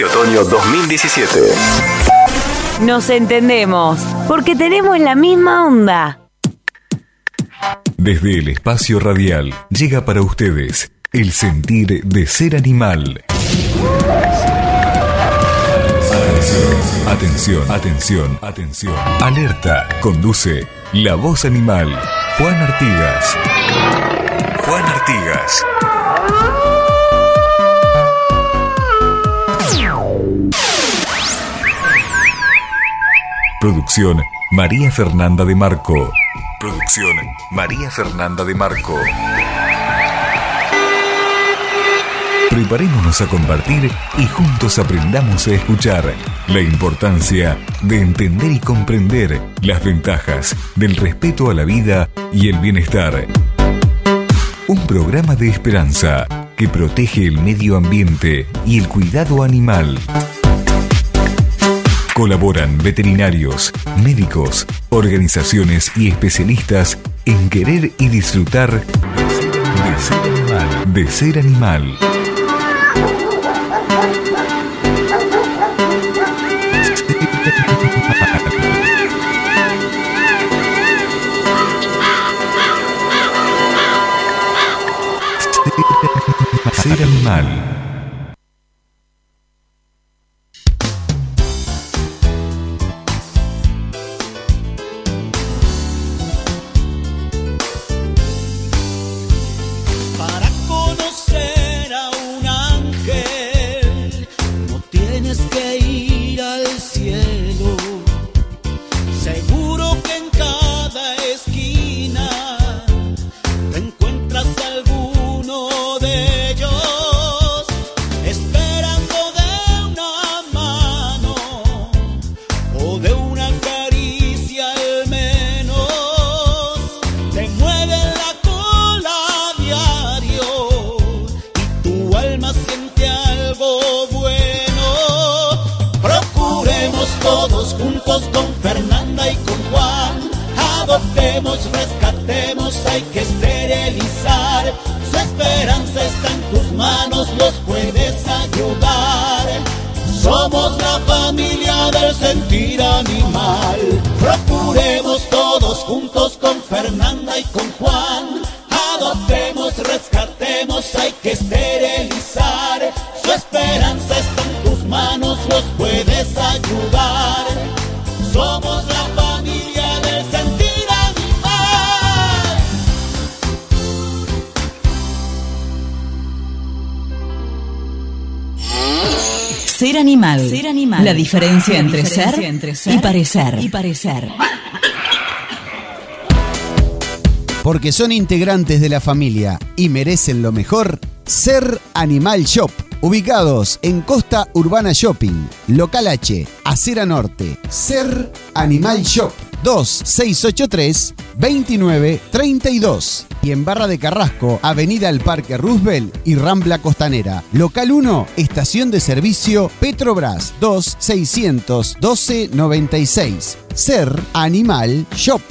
Otoño 2017. Nos entendemos, porque tenemos la misma onda. Desde el espacio radial llega para ustedes el sentir de ser animal. Atención, atención, atención. Alerta. Conduce la voz animal. Juan Artigas. Juan Artigas. Producción María Fernanda de Marco. Producción María Fernanda de Marco. Preparémonos a compartir y juntos aprendamos a escuchar la importancia de entender y comprender las ventajas del respeto a la vida y el bienestar. Un programa de esperanza que protege el medio ambiente y el cuidado animal. Colaboran veterinarios, médicos, organizaciones y especialistas en querer y disfrutar de ser animal. Ser animal. Rescatemos, hay que esterilizar. Su esperanza está en tus manos, los puedes ayudar. Somos la familia del sentir animal. Procuremos todos juntos con Fernanda y con Juan. Adoptemos, rescatemos, hay que esterilizar. Su esperanza está en tus manos, los puedes ayudar. Somos la familia del sentir Ser animal. Ser animal. La diferencia entre ser y parecer. Porque son integrantes de la familia y merecen lo mejor, Ser Animal Shop. Ubicados en Costa Urbana Shopping, Local H, Acera Norte. Ser Animal Shop. 2683-2932. Y en Barra de Carrasco, Avenida El Parque Roosevelt y Rambla Costanera. Local 1, Estación de Servicio Petrobras 2612-96. Ser Animal Shop.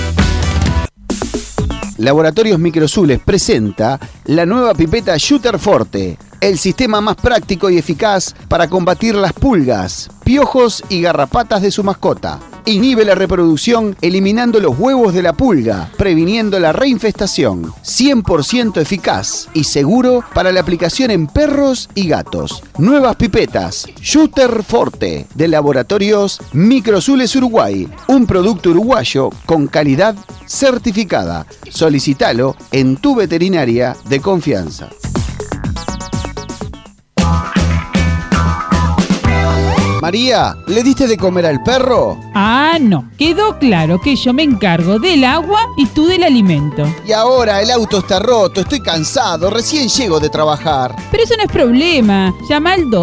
Laboratorios Microsules presenta la nueva pipeta Shooter Forte, el sistema más práctico y eficaz para combatir las pulgas, piojos y garrapatas de su mascota. Inhibe la reproducción eliminando los huevos de la pulga, previniendo la reinfestación. 100% eficaz y seguro para la aplicación en perros y gatos. Nuevas pipetas Shooter Forte de Laboratorios Microsules Uruguay. Un producto uruguayo con calidad certificada. Solicítalo en tu veterinaria de confianza. María, ¿le diste de comer al perro? Ah, no. Quedó claro que yo me encargo del agua y tú del alimento. Y ahora el auto está roto, estoy cansado, recién llego de trabajar. Pero eso no es problema. Llama al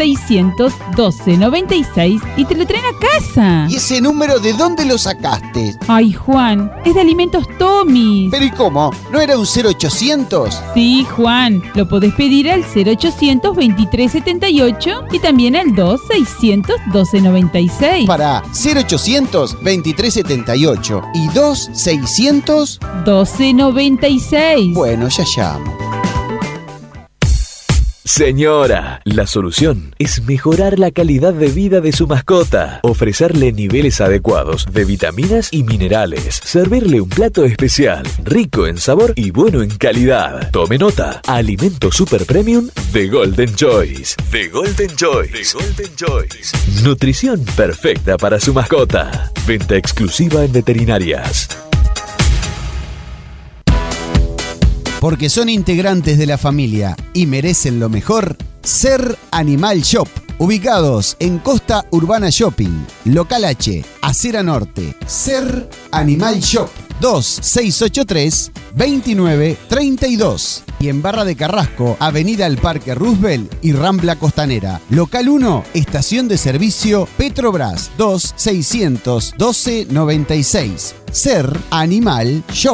2-612-96 y te lo traen a casa. ¿Y ese número de dónde lo sacaste? Ay, Juan, es de Alimentos Tomis. ¿Pero y cómo? ¿No era un 0800? Sí, Juan, lo podés pedir al 0800-2378 y también al 2-600-1296. Para 0800-2378 y 2-600-1296. Bueno, ya llamo. Señora, la solución es mejorar la calidad de vida de su mascota, ofrecerle niveles adecuados de vitaminas y minerales, servirle un plato especial, rico en sabor y bueno en calidad. Tome nota, alimento super premium de Golden Choice. De Golden Choice. De Golden Choice. Nutrición perfecta para su mascota. Venta exclusiva en veterinarias. Porque son integrantes de la familia y merecen lo mejor, Ser Animal Shop. Ubicados en Costa Urbana Shopping, Local H, Acera Norte. Ser Animal Shop 2683-2932. Y en Barra de Carrasco, Avenida El Parque Roosevelt y Rambla Costanera. Local 1, Estación de Servicio Petrobras 2612-96. Ser Animal Shop.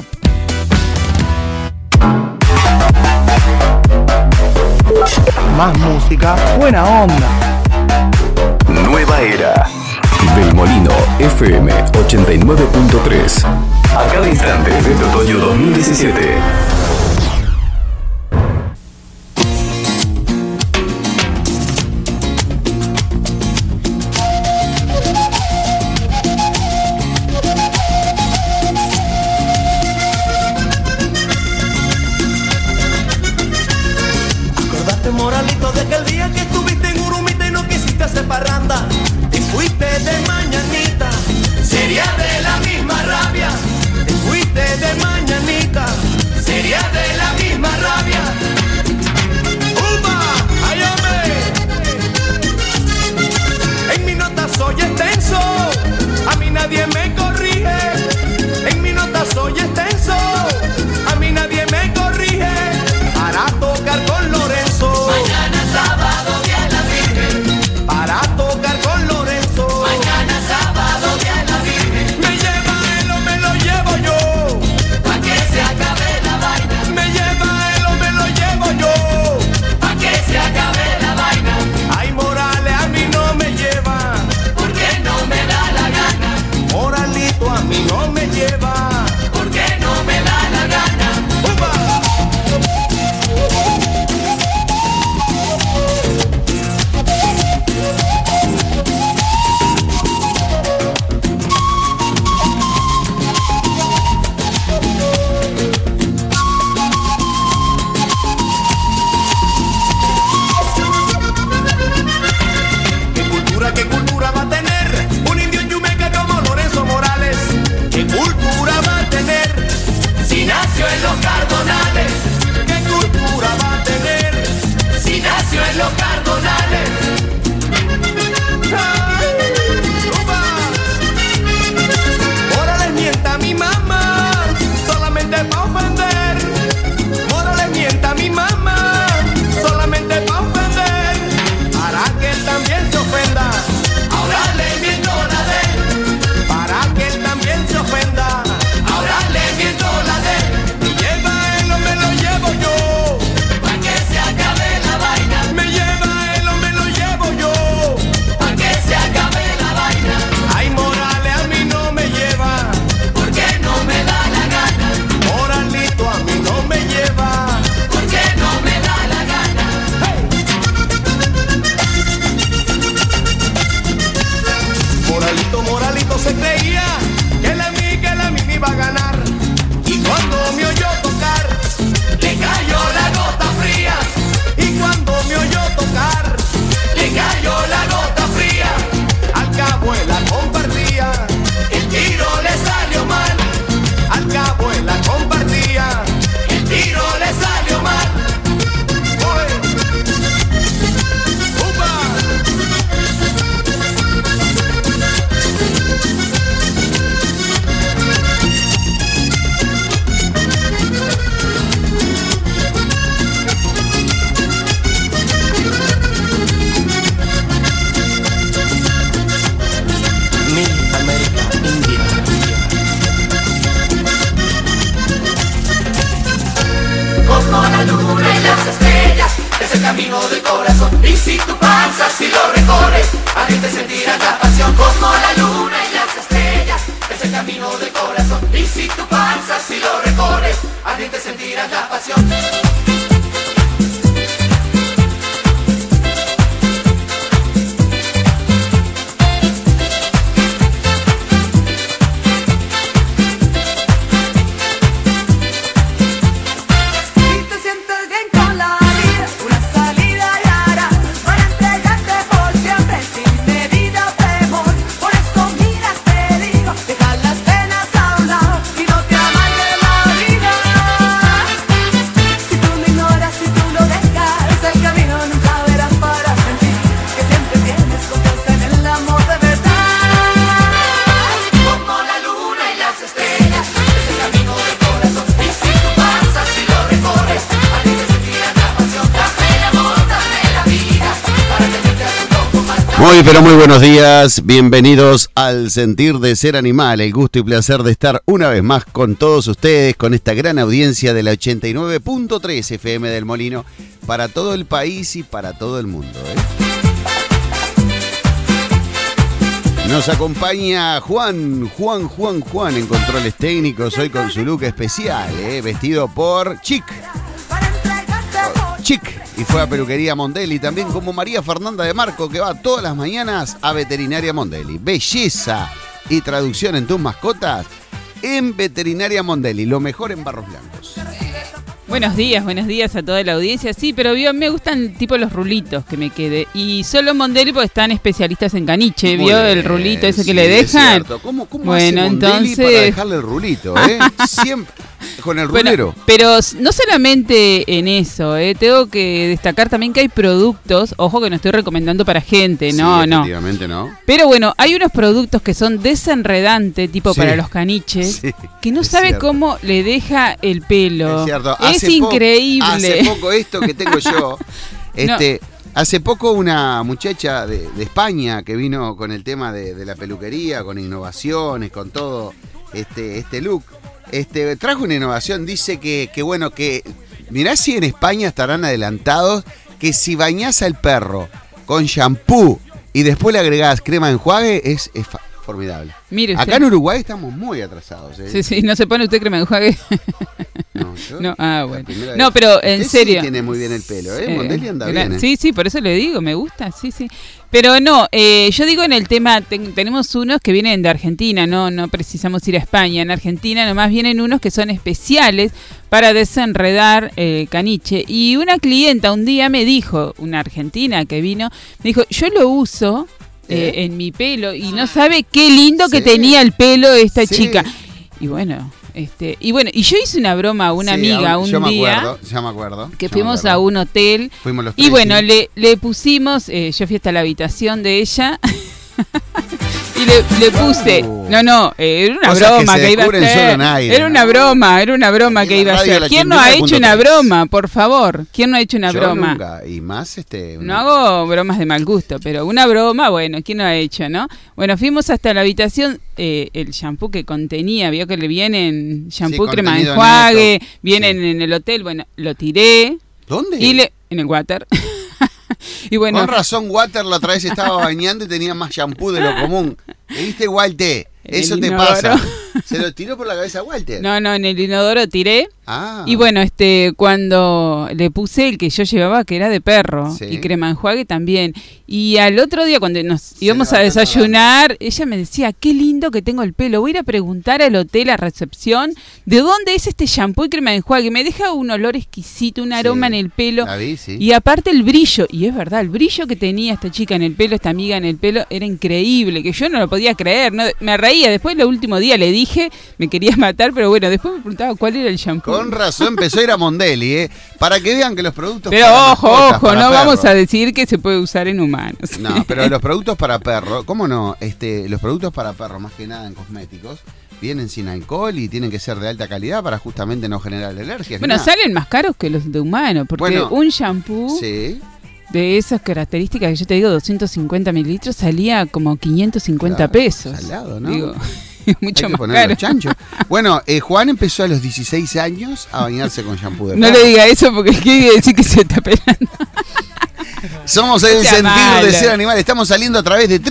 Más música, buena onda. Nueva era. Del Molino FM 89.3. A cada instante desde otoño 2017. Moralito, de aquel día que estuviste en Urumita y no quisiste hacer parranda, te fuiste de mañanita, sería de la misma rabia. Te fuiste de mañanita, sería de la misma rabia. ¡Upa! ¡Ay, hombre! En mi nota soy extenso, a mí nadie me corrige. En mi nota soy extenso, a mí nadie me corrige. Para tocar con Lorenzo, mañana sábado día de la Virgen. Para tocar con Lorenzo, mañana sábado día de la Virgen. Me lleva él o me lo llevo yo, pa' que se acabe la vaina. Me lleva él o me lo llevo yo, pa' que se acabe la vaina. Ay, Morales a mí no me lleva, porque no me da la gana. Moralito a mí no me lleva, porque no me da la gana. ¡Upa! ¿Qué cultura va a tener un indio en Yumeca como Lorenzo Morales? ¿Qué cultura va a tener si nació en los Cardonales? ¿Qué cultura va a tener si nació en los Cardonales? Morales mienta a mi mamá solamente pa' ofender. Morales mienta a mi mamá solamente pa' ofender, para que él también se ofenda. Ahora le miento la de él, para que él también se ofenda. Ahora le miento la de él. Me lleva él o me lo llevo yo, pa' que se acabe la vaina. Me lleva él o me lo llevo yo, pa' que se acabe la vaina. Ay, Morales a mí no me lleva, porque no me da la gana. Moralito a mí no me lleva, porque no me da la gana. Hey. Moralito se creía que la mí iba a ganar, y cuando me oyó tocar le cayó la gota fría. Y cuando me oyó tocar le cayó la gota fría. Al cabo él la compartía, el tiro le salió mal. Al cabo él la compartía, el tiro le salió mal. Oye. ¡Upa! Mi América India. Como la luna y las estrellas, es el camino del corazón. Y si tu panza si lo recorres, a ti te sentirás la pasión. Como la luna y las estrellas, es el camino del corazón. Y si tu panza si lo recorres, a ti te sentirás la pasión. Muy pero muy buenos días, bienvenidos al Sentir de Ser Animal, el gusto y placer de estar una vez más con todos ustedes, con esta gran audiencia de la 89.3 FM del Molino, para todo el país y para todo el mundo. Nos acompaña Juan en controles técnicos, hoy con su look especial, vestido por Chic, y fue a Peluquería Mondelli, también como María Fernanda de Marco, que va todas las mañanas a Veterinaria Mondelli. Belleza y traducción en tus mascotas en Veterinaria Mondelli, lo mejor en Barros Blancos. Buenos días a toda la audiencia. Sí, pero me gustan tipo los rulitos que me quede. Y solo Mondelli porque están especialistas en caniche. Muy ¿Vio bien, el rulito ese que sí, le dejan? ¿Cómo bueno, hace Mondelli entonces para dejarle el rulito? Siempre con el rulero. Bueno, pero no solamente en eso, tengo que destacar también que hay productos, ojo que no estoy recomendando para gente, no. Efectivamente no. Pero bueno, hay unos productos que son desenredantes, tipo para los caniches, que no sabe cierto. Cómo le deja el pelo. Es cierto. Es increíble. Hace poco esto que tengo yo, hace poco una muchacha de España que vino con el tema de la peluquería, con innovaciones, con todo este look, trajo una innovación, dice que mirá si en España estarán adelantados, que si bañás al perro con shampoo y después le agregás crema de enjuague, es formidable. Mire usted. Acá en Uruguay estamos muy atrasados. Sí, no se pone usted crema de enjuague. No, bueno. No, pero en serio. Sí tiene muy bien el pelo, Mondelli anda bien. Sí, por eso le digo, me gusta, sí. Pero no, yo digo en el tema, tenemos unos que vienen de Argentina, no precisamos ir a España. En Argentina nomás vienen unos que son especiales para desenredar caniche. Y una clienta un día me dijo, una argentina que vino, me dijo, yo lo uso en mi pelo y no sabe qué lindo que tenía el pelo esta chica. Y bueno, y yo hice una broma a una amiga un día. Ya me acuerdo. Que fuimos a un hotel. Fuimos los tres, y bueno, le pusimos, yo fui hasta la habitación de ella. Y le puse, era una broma que iba a hacer. Era una broma que iba a hacer. ¿Quién no ha hecho una broma, por favor? ¿Quién no ha hecho una broma? Nunca. Y más No hago bromas de mal gusto, pero una broma, bueno, ¿quién no ha hecho, no? Bueno, fuimos hasta la habitación, el shampoo que contenía, vio que le vienen shampoo, crema de enjuague, vienen en el hotel, bueno, lo tiré. ¿Dónde? En el water. Y bueno, con razón, Water la otra vez estaba bañando y tenía más shampoo de lo común. ¿Viste, Walter? Eso te pasa. ¿Se lo tiró por la cabeza a Walter? No, en el inodoro tiré. Y bueno, cuando le puse el que yo llevaba, que era de perro, y crema enjuague también. Y al otro día, cuando nos íbamos a desayunar, ella me decía, qué lindo que tengo el pelo. Voy a ir a preguntar al hotel, a recepción, ¿de dónde es este shampoo y crema de enjuague? Me deja un olor exquisito, un aroma en el pelo. La vi, sí. Y aparte el brillo, y es verdad, el brillo que tenía esta chica en el pelo, esta amiga en el pelo, era increíble, que yo no lo podía creer. No, me reía. Después, el último día le dije, me querías matar, pero bueno, después me preguntaba cuál era el shampoo. Con razón empezó a ir a Mondelli, para que vean que los productos... Pero ojo, no vamos a decir que se puede usar en humanos. No, pero los productos para perro, ¿cómo no? Los productos para perro, más que nada en cosméticos, vienen sin alcohol y tienen que ser de alta calidad para justamente no generar alergias. Bueno, salen más caros que los de humano, porque un shampoo... Sí. De esas características que yo te digo, 250 mililitros, salía como 550 pesos. Salado, ¿no? Digo, mucho más caro. Bueno, Juan empezó a los 16 años a bañarse con shampoo de perro. No le diga eso porque quiere decir que se está pelando. Somos el Sentir de Ser Animal. Estamos saliendo a través de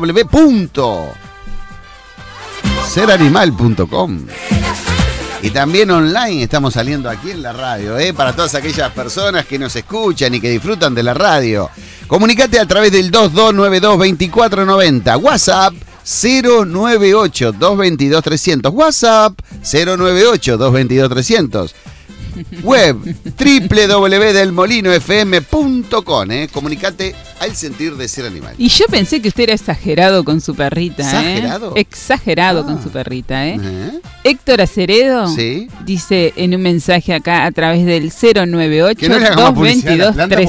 www.seranimal.com. Y también online estamos saliendo aquí en la radio, para todas aquellas personas que nos escuchan y que disfrutan de la radio. Comunicate a través del 2292-2490. WhatsApp 098-222-300. WhatsApp 098-222-300. Web www.delmolinofm.com. Comunicate al Sentir de Ser Animal. Y yo pensé que usted era exagerado con su perrita. ¿Exagerado? Exagerado con su perrita. Héctor Aceredo dice en un mensaje acá a través del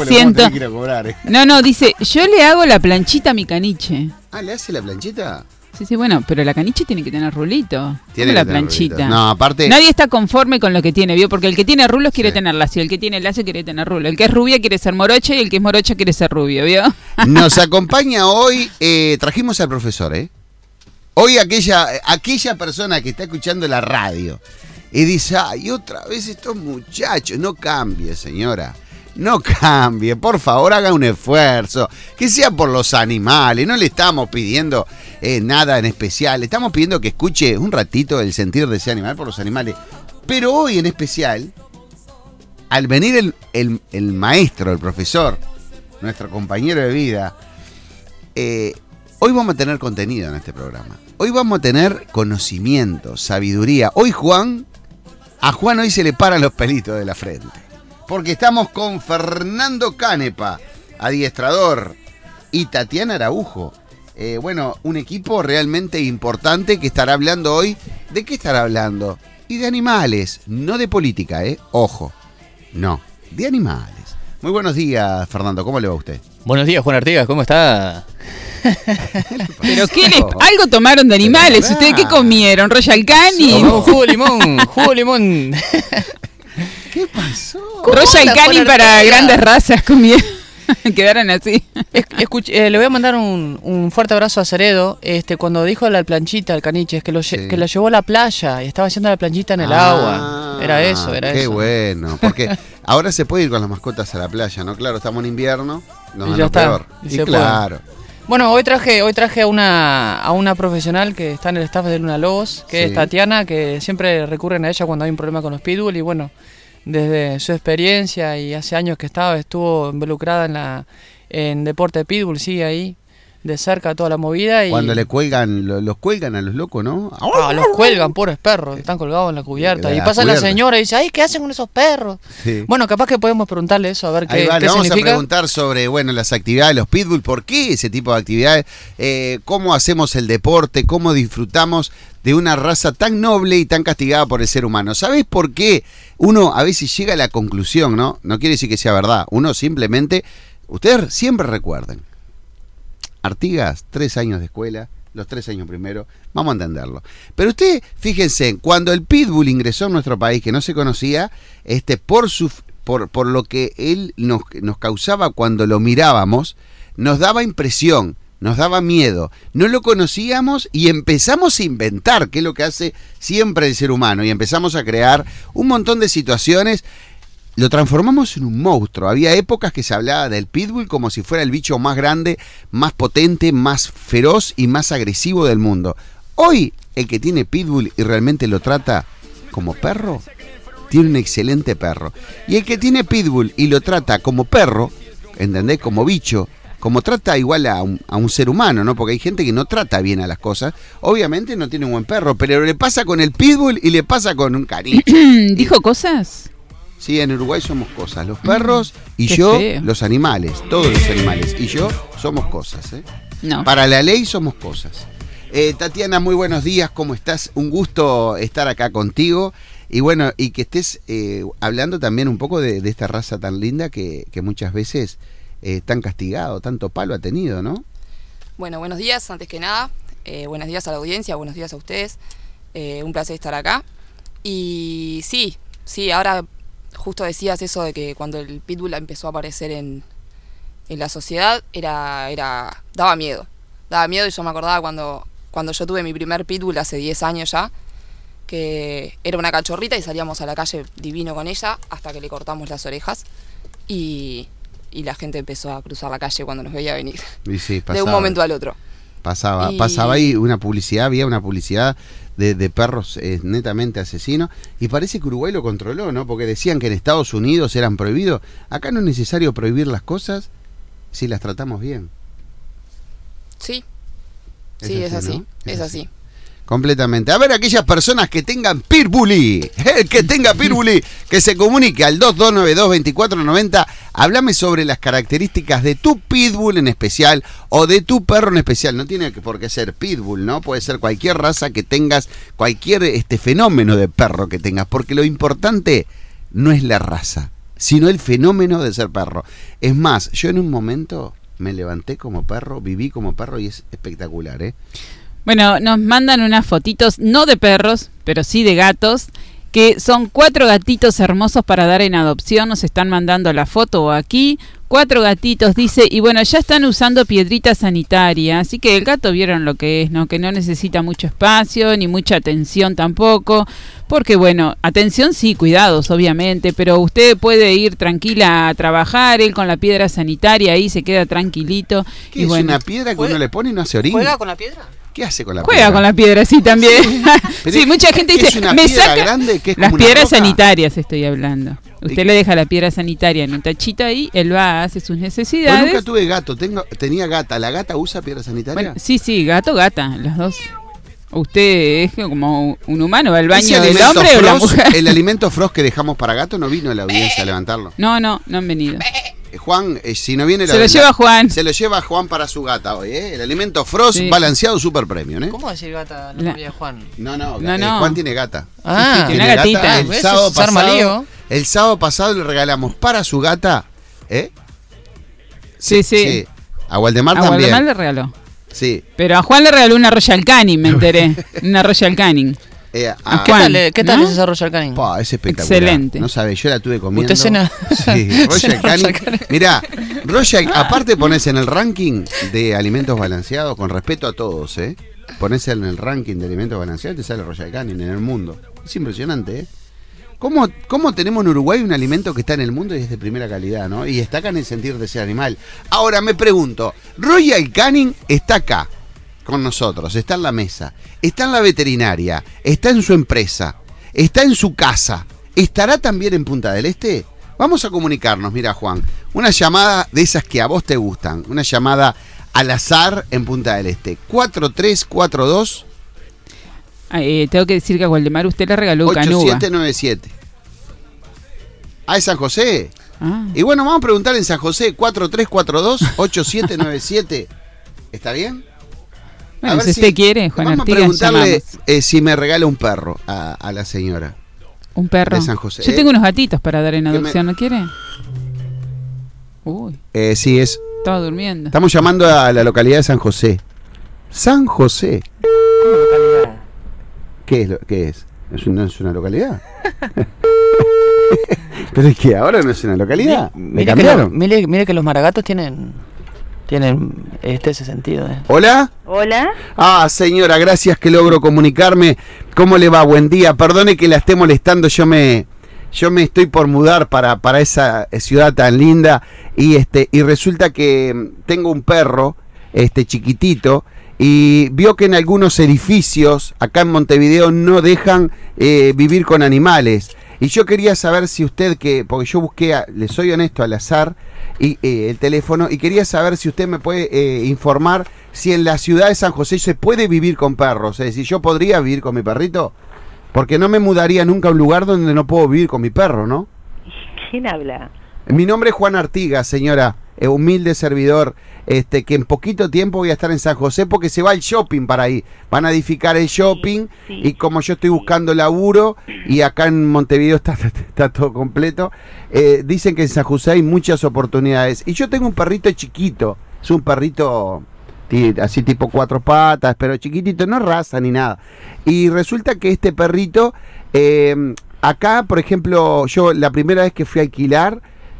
098-222-300. No, dice, yo le hago la planchita a mi caniche. ¿Le hace la planchita? Sí, bueno, pero la caniche tiene que tener rulito. Tiene la que tener planchita. rulito. No, aparte... Nadie está conforme con lo que tiene, ¿vio? Porque el que tiene rulos quiere tener lacio, el que tiene lacio quiere tener rulo. El que es rubia quiere ser morocha y el que es morocha quiere ser rubio, ¿vio? Nos acompaña hoy, trajimos al profesor, ¿eh? Hoy aquella persona que está escuchando la radio y dice, ay, otra vez estos muchachos, no cambie, señora. No cambie, por favor, haga un esfuerzo, que sea por los animales, no le estamos pidiendo nada en especial, le estamos pidiendo que escuche un ratito el sentir de ese animal por los animales, pero hoy en especial, al venir el maestro, el profesor, nuestro compañero de vida, hoy vamos a tener contenido en este programa, hoy vamos a tener conocimiento, sabiduría, a Juan hoy se le paran los pelitos de la frente. Porque estamos con Fernando Canepa, adiestrador, y Tatiana Araujo. Un equipo realmente importante que estará hablando hoy. ¿De qué estará hablando? Y de animales, no de política, Ojo, no, de animales. Muy buenos días, Fernando, ¿cómo le va a usted? Buenos días, Juan Artigas, ¿cómo está? Pero algo tomaron de animales. ¿Ustedes qué comieron? ¿Royal Canin? Jugo de limón. ¿Qué pasó? Royal Canin para grandes razas comieron. Quedaron así. Le voy a mandar un fuerte abrazo a Ceredo. Cuando dijo la planchita, el caniche, que lo llevó a la playa y estaba haciendo la planchita en el agua. Era eso. Qué bueno, porque ahora se puede ir con las mascotas a la playa, ¿no? Claro, estamos en invierno, nos van ya a está, peor. Y claro. Bueno, hoy traje a una profesional que está en el staff de Luna Lobos, que es Tatiana, que siempre recurren a ella cuando hay un problema con los pitbull y bueno, desde su experiencia y hace años que estuvo involucrada en deporte de pitbull, sigue ahí de cerca toda la movida. Y cuando le cuelgan, los cuelgan a los locos, ¿no? Los cuelgan, pobres perros, están colgados en la cubierta. Y pasa la señora y dice, ay, ¿qué hacen con esos perros? Sí. Bueno, capaz que podemos preguntarle eso, a ver qué vamos significa. A preguntar sobre, las actividades de los pitbull, por qué ese tipo de actividades, cómo hacemos el deporte, cómo disfrutamos de una raza tan noble y tan castigada por el ser humano. ¿Sabés por qué uno a veces llega a la conclusión, no? No quiere decir que sea verdad. Uno simplemente, ustedes siempre recuerden, Artigas, 3 años de escuela, los 3 años primero, vamos a entenderlo. Pero ustedes, fíjense, cuando el pitbull ingresó a nuestro país, que no se conocía, por lo que él nos causaba cuando lo mirábamos, nos daba impresión, nos daba miedo, no lo conocíamos y empezamos a inventar, que es lo que hace siempre el ser humano, y empezamos a crear un montón de situaciones. Lo transformamos en un monstruo. Había épocas que se hablaba del pitbull como si fuera el bicho más grande, más potente, más feroz y más agresivo del mundo. Hoy, el que tiene pitbull y realmente lo trata como perro, tiene un excelente perro. Y el que tiene pitbull y lo trata como perro, ¿entendés? Como bicho, como trata igual a un ser humano, ¿no? Porque hay gente que no trata bien a las cosas. Obviamente no tiene un buen perro, pero le pasa con el pitbull y le pasa con un caniche. ¿Dijo cosas? Sí, en Uruguay somos cosas. Los perros y yo, feo. Los animales, todos los animales. Y yo somos cosas, ¿eh? No. Para la ley somos cosas. Tatiana, muy buenos días, ¿cómo estás? Un gusto estar acá contigo. Y bueno, y que estés hablando también un poco de esta raza tan linda que muchas veces tan castigado, tanto palo ha tenido, ¿no? Bueno, buenos días, antes que nada. Buenos días a la audiencia, buenos días a ustedes. Un placer estar acá. Y sí, ahora justo decías eso de que cuando el pitbull empezó a aparecer en la sociedad, daba miedo. Daba miedo y yo me acordaba cuando yo tuve mi primer pitbull hace 10 años ya, que era una cachorrita y salíamos a la calle divino con ella hasta que le cortamos las orejas y la gente empezó a cruzar la calle cuando nos veía venir. Y sí, pasaba, de un momento al otro. Pasaba ahí había una publicidad de perros netamente asesinos y parece que Uruguay lo controló, ¿no? Porque decían que en Estados Unidos eran prohibidos. Acá no es necesario prohibir las cosas si las tratamos bien. Sí, es así, ¿no? Es así. Completamente. A ver, aquellas personas que tengan pitbully, el que tenga pitbully, que se comunique al 2292-2490. Háblame sobre las características de tu pitbull en especial o de tu perro en especial. No tiene por qué ser pitbull, ¿no? Puede ser cualquier raza que tengas, cualquier fenómeno de perro que tengas, porque lo importante no es la raza, sino el fenómeno de ser perro. Es más, yo en un momento me levanté como perro, viví como perro y es espectacular, ¿eh? Bueno, nos mandan unas fotitos, no de perros, pero sí de gatos, que son 4 gatitos hermosos para dar en adopción. Nos están mandando la foto aquí. 4 gatitos, dice, y bueno, ya están usando piedrita sanitaria, así que el gato vieron lo que es, ¿no? Que no necesita mucho espacio, ni mucha atención tampoco, porque bueno, atención sí, cuidados obviamente, pero usted puede ir tranquila a trabajar, él con la piedra sanitaria ahí se queda tranquilito. ¿Qué y es bueno, una piedra que uno le pone y no hace orín? ¿Juega con la piedra? ¿Qué hace con la juega piedra? con la piedra, sí, también. Sí, mucha gente dice, ¿Es una me piedra saca grande que es las como una piedras roca? sanitarias, estoy hablando. Usted le deja la piedra sanitaria en un tachito ahí, él va, hace sus Yo necesidades. nunca tuve gato, tenía gata. ¿La gata usa piedra sanitaria? Bueno, sí, gato, gata, las dos. Usted es como un humano, va al baño ¿Ese del alimento hombre o la Frost, mujer. el alimento Frost que dejamos para gato no vino a la audiencia a levantarlo? No han venido. Juan, si no viene Se lo lleva Juan. Se lo lleva Juan para su gata hoy, ¿eh? El alimento Frost Sí. balanceado super premium, ¿eh? ¿Cómo decir gata la novia de Juan? No, No. Juan tiene gata. Ah, Sí, tiene una gatita. gata. Eso es armalío. El sábado pasado le regalamos para su gata, ¿eh? Sí. A Waldemar A también. Waldemar le regaló. Sí. Pero a Juan le regaló una Royal Canin, me enteré. Una Royal Canin. A ¿Qué Juan, tal, ¿no? es ese Royal Canin? Pa, es espectacular. Excelente. No sabe, yo la tuve comiendo. ¿Usted cena? Sí, Royal Cena Canin. Royal Canin. Mirá, Royal, aparte pones en el ranking de alimentos balanceados, con respeto a todos, pones en el ranking de alimentos balanceados y te sale Royal Canin en el mundo. Es impresionante, ¿eh? ¿Cómo tenemos en Uruguay un alimento que está en el mundo y es de primera calidad, ¿no? Y destaca en el sentir de ser animal. Ahora me pregunto, Royal Canin está acá con nosotros, está en la mesa, está en la veterinaria, está en su empresa, está en su casa, ¿estará también en Punta del Este? Vamos a comunicarnos, mira Juan, una llamada de esas que a vos te gustan, una llamada al azar en Punta del Este, 4342 Tengo que decir que a Waldemar usted le regaló canuga. 8797. Ah, ¿es San José? Ah. Y bueno, vamos a preguntar en San José, 4342-8797. ¿Está bien? Bueno, si usted quiere, Juan vamos Artigas, a preguntarle llamamos. si me regala un perro a la señora. Un perro. de San José. Yo tengo unos gatitos para dar en Que adopción, ¿no quiere? Uy, Sí, es. estaba durmiendo. Estamos llamando a la localidad de San José. San José. ¿Qué es? ¿No es una localidad? Pero es que ahora no es una localidad. ¿Me cambiaron? Mire que los maragatos tienen ese sentido. ¿Hola? Hola. Ah, señora, gracias que logro comunicarme. ¿Cómo le va? Buen día. Perdone que la esté molestando. Yo me estoy por mudar para esa ciudad tan linda y resulta que tengo un perro chiquitito y vio que en algunos edificios acá en Montevideo no dejan vivir con animales. Y yo quería saber si usted, porque yo busqué, le soy honesto, al azar y el teléfono, y quería saber si usted me puede informar si en la ciudad de San José se puede vivir con perros. Es decir, ¿yo podría vivir con mi perrito? Porque no me mudaría nunca a un lugar donde no puedo vivir con mi perro, ¿no? ¿Quién habla? Mi nombre es Juan Artigas, señora, humilde servidor, que en poquito tiempo voy a estar en San José porque se va el shopping para ahí. Van a edificar el shopping y como yo estoy buscando laburo y acá en Montevideo está todo completo, dicen que en San José hay muchas oportunidades. Y yo tengo un perrito chiquito, es un perrito así tipo 4 patas, pero chiquitito, no raza ni nada. Y resulta que este perrito, acá, por ejemplo, yo la primera vez que fui a alquilar,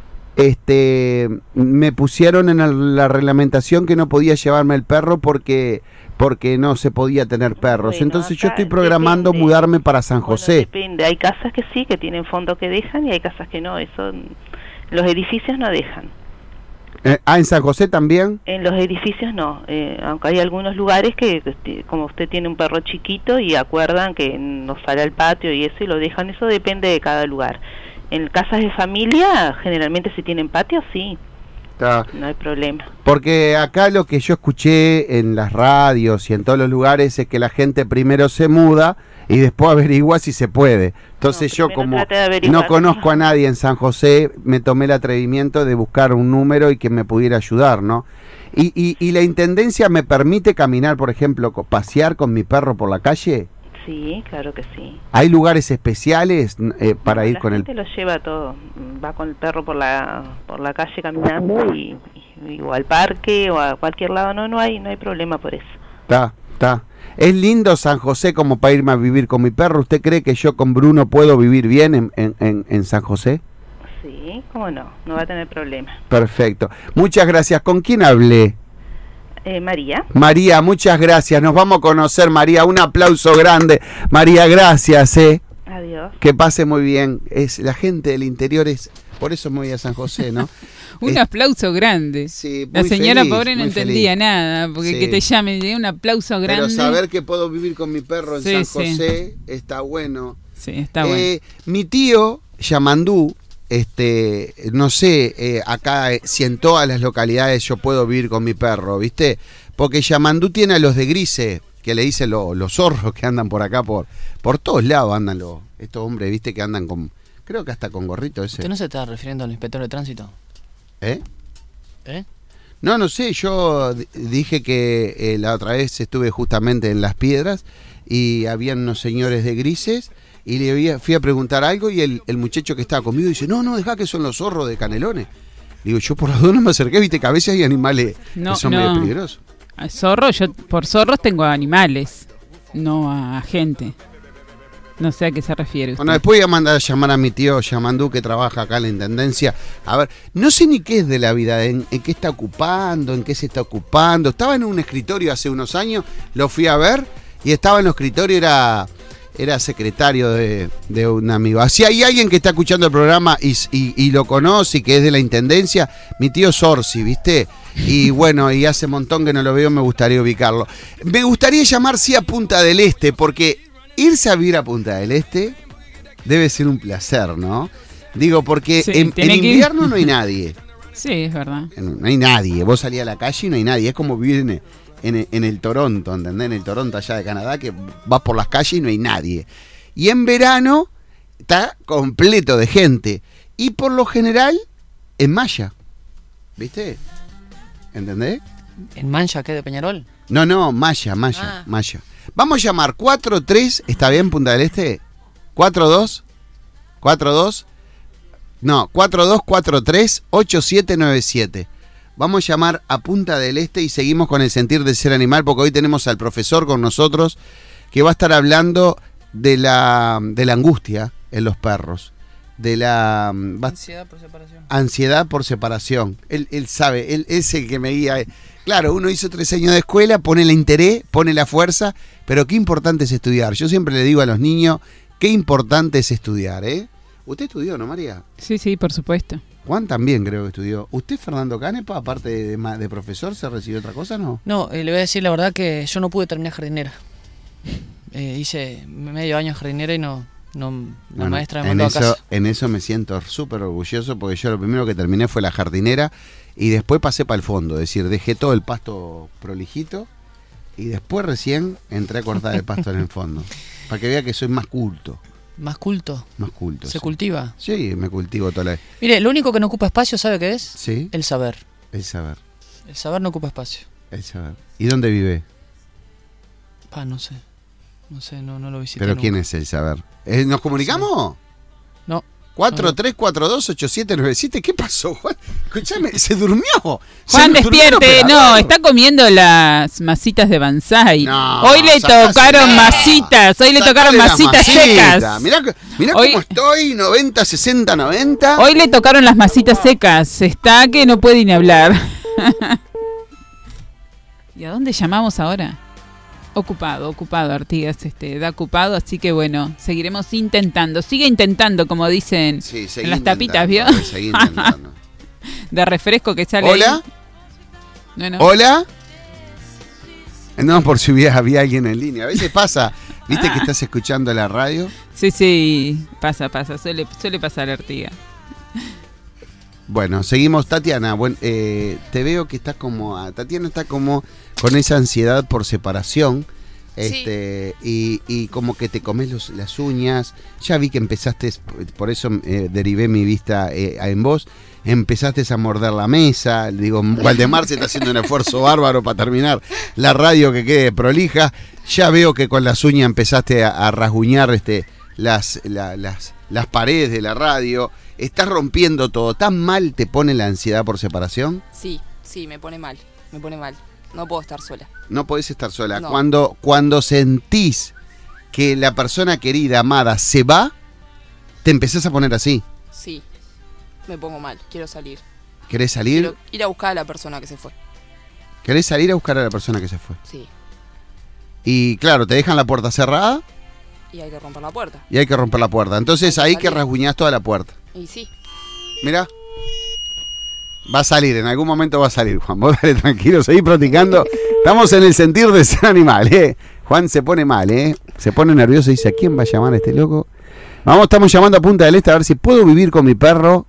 me pusieron en la reglamentación que no podía llevarme el perro porque no se podía tener perros. Bueno, entonces yo estoy programando mudarme para San José. Depende, hay casas que sí, que tienen fondo que dejan y hay casas que no, eso los edificios no dejan. ¿En San José también? En los edificios no, aunque hay algunos lugares que como usted tiene un perro chiquito y acuerdan que no sale al patio y eso y lo dejan, eso depende de cada lugar. En casas de familia generalmente si tienen patio sí, no hay problema. Porque acá lo que yo escuché en las radios y en todos los lugares es que la gente primero se muda y después averigua si se puede. Entonces yo como no conozco a nadie en San José, me tomé el atrevimiento de buscar un número y que me pudiera ayudar, ¿no? Y la intendencia me permite caminar, por ejemplo, pasear con mi perro por la calle. Sí, claro que sí. ¿Hay lugares especiales para ir con el perro? La gente lo lleva todo, va con el perro por la calle caminando y o al parque o a cualquier lado, no hay problema por eso. Está. ¿Es lindo San José como para irme a vivir con mi perro? ¿Usted cree que yo con Bruno puedo vivir bien en San José? Sí, cómo no va a tener problema. Perfecto. Muchas gracias. ¿Con quién hablé? María. María, muchas gracias. Nos vamos a conocer, María. Un aplauso grande. María, gracias. Adiós. Que pase muy bien. La gente del interior es... Por eso me voy a San José, ¿no? Un aplauso grande. Sí, la señora feliz, pobre no entendía nada, porque sí. Que te llamen, un aplauso grande. Pero saber que puedo vivir con mi perro en San José está bueno. Sí, está bueno. Mi tío, Yamandú, no sé, acá si en todas las localidades yo puedo vivir con mi perro, ¿viste? Porque Yamandú tiene a los de Grise, que le dicen los zorros que andan por acá, por todos lados andan estos hombres, ¿viste? Que andan con... Creo que hasta con gorrito ese. ¿Usted no se está refiriendo al inspector de tránsito? No sé, yo dije que la otra vez estuve justamente en Las Piedras y habían unos señores de grises y fui a preguntar algo y el muchacho que estaba conmigo dice, no, dejá que son los zorros de Canelones. Digo, yo por las dos no me acerqué, viste que a veces hay animales que son medio peligrosos. Yo por zorros tengo animales, no a gente. No sé a qué se refiere usted. Bueno, después voy a mandar a llamar a mi tío Yamandú, que trabaja acá en la Intendencia. A ver, no sé ni qué es de la vida, en qué está ocupando, en qué se está ocupando. Estaba en un escritorio hace unos años, lo fui a ver, y estaba en el escritorio, era secretario de un amigo. Si hay alguien que está escuchando el programa y lo conoce y que es de la Intendencia, mi tío Sorsi, ¿viste? Y bueno, y hace un montón que no lo veo, me gustaría ubicarlo. Me gustaría llamar sí a Punta del Este, porque... irse a vivir a Punta del Este debe ser un placer, ¿no? Digo, porque sí, en invierno no hay nadie. Sí, es verdad. No hay nadie. Vos salís a la calle y no hay nadie. Es como vivir en el Toronto, ¿entendés? En el Toronto allá de Canadá, que vas por las calles y no hay nadie. Y en verano está completo de gente. Y por lo general, en malla. ¿Viste? ¿Entendés? ¿En Mancha qué, de Peñarol? No, malla. Vamos a llamar 43, ¿está bien Punta del Este? 4243-8797. Vamos a llamar a Punta del Este y seguimos con el sentir de ser animal, porque hoy tenemos al profesor con nosotros que va a estar hablando de la angustia en los perros. De la ansiedad por separación. Ansiedad por separación. Él sabe, él es el que me guía. Claro, uno hizo 3 años de escuela, pone el interés, pone la fuerza, pero qué importante es estudiar. Yo siempre le digo a los niños, qué importante es estudiar, ¿eh? ¿Usted estudió, no, María? Sí, por supuesto. Juan también creo que estudió. ¿Usted, Fernando Canepa, aparte de profesor, se recibió otra cosa, no? No, le voy a decir la verdad que yo no pude terminar jardinera. Hice medio año jardinera y no la maestra me mandó a casa. En eso me siento súper orgulloso, porque yo lo primero que terminé fue la jardinera y después pasé para el fondo, es decir, dejé todo el pasto prolijito y después recién entré a cortar el pasto en el fondo, para que vea que soy más culto. ¿Más culto? Más culto. ¿Se cultiva? Sí, me cultivo toda la vez. Mire, lo único que no ocupa espacio, ¿sabe qué es? Sí. El saber. El saber. El saber no ocupa espacio. El saber. ¿Y dónde vive? No sé. No lo visité. ¿Pero nunca. quién es el saber? ¿Nos comunicamos? Sí. No. 43428797. ¿Qué pasó, Juan? Escuchame, se durmió. Juan, despierte. No, está comiendo las masitas de Banzai. No, hoy le tocaron masitas. Hoy le tocaron masitas secas. Mirá cómo estoy, 90, 60, 90. Hoy le tocaron las masitas secas. Está que no puede ni hablar. ¿Y a dónde llamamos ahora? Ocupado, Artigas, da ocupado, así que bueno, seguiremos intentando. Sigue intentando, como dicen en las tapitas, ¿vio? Seguí intentando. De refresco que sale. ¿Hola? Ahí. No. ¿Hola? No, por si había alguien en línea. A veces pasa, ¿viste que estás escuchando la radio? Sí, pasa, suele pasar, Artigas. Bueno, seguimos, Tatiana. Bueno, te veo que estás como... Tatiana está como con esa ansiedad por separación. Sí. Y como que te comes las uñas. Ya vi que empezaste, por eso derivé mi vista en vos. Empezaste a morder la mesa. Digo, Waldemar se está haciendo un esfuerzo bárbaro para terminar la radio que quede prolija. Ya veo que con las uñas empezaste a rasguñar las paredes de la radio. Estás rompiendo todo. ¿Tan mal te pone la ansiedad por separación? Sí, me pone mal. no puedo estar sola. No podés estar sola. No. Cuando sentís que la persona querida, amada, se va, te empezás a poner así. Sí, me pongo mal, quiero salir. ¿Querés salir? Quiero ir a buscar a la persona que se fue. ¿Querés salir a buscar a la persona que se fue? Sí. Y claro, te dejan la puerta cerrada Y hay que romper la puerta. y hay que romper la puerta. Entonces Hay ahí que que salir. rasguñás toda la puerta. Y sí. Mirá. Va a salir, en algún momento va a salir, Juan. Vos dale tranquilo, seguí practicando. Estamos en el sentir de ser animal, ¿eh? Juan se pone mal, ¿eh? Se pone nervioso y dice, ¿a quién va a llamar a este loco? Estamos llamando a Punta del Este a ver si puedo vivir con mi perro.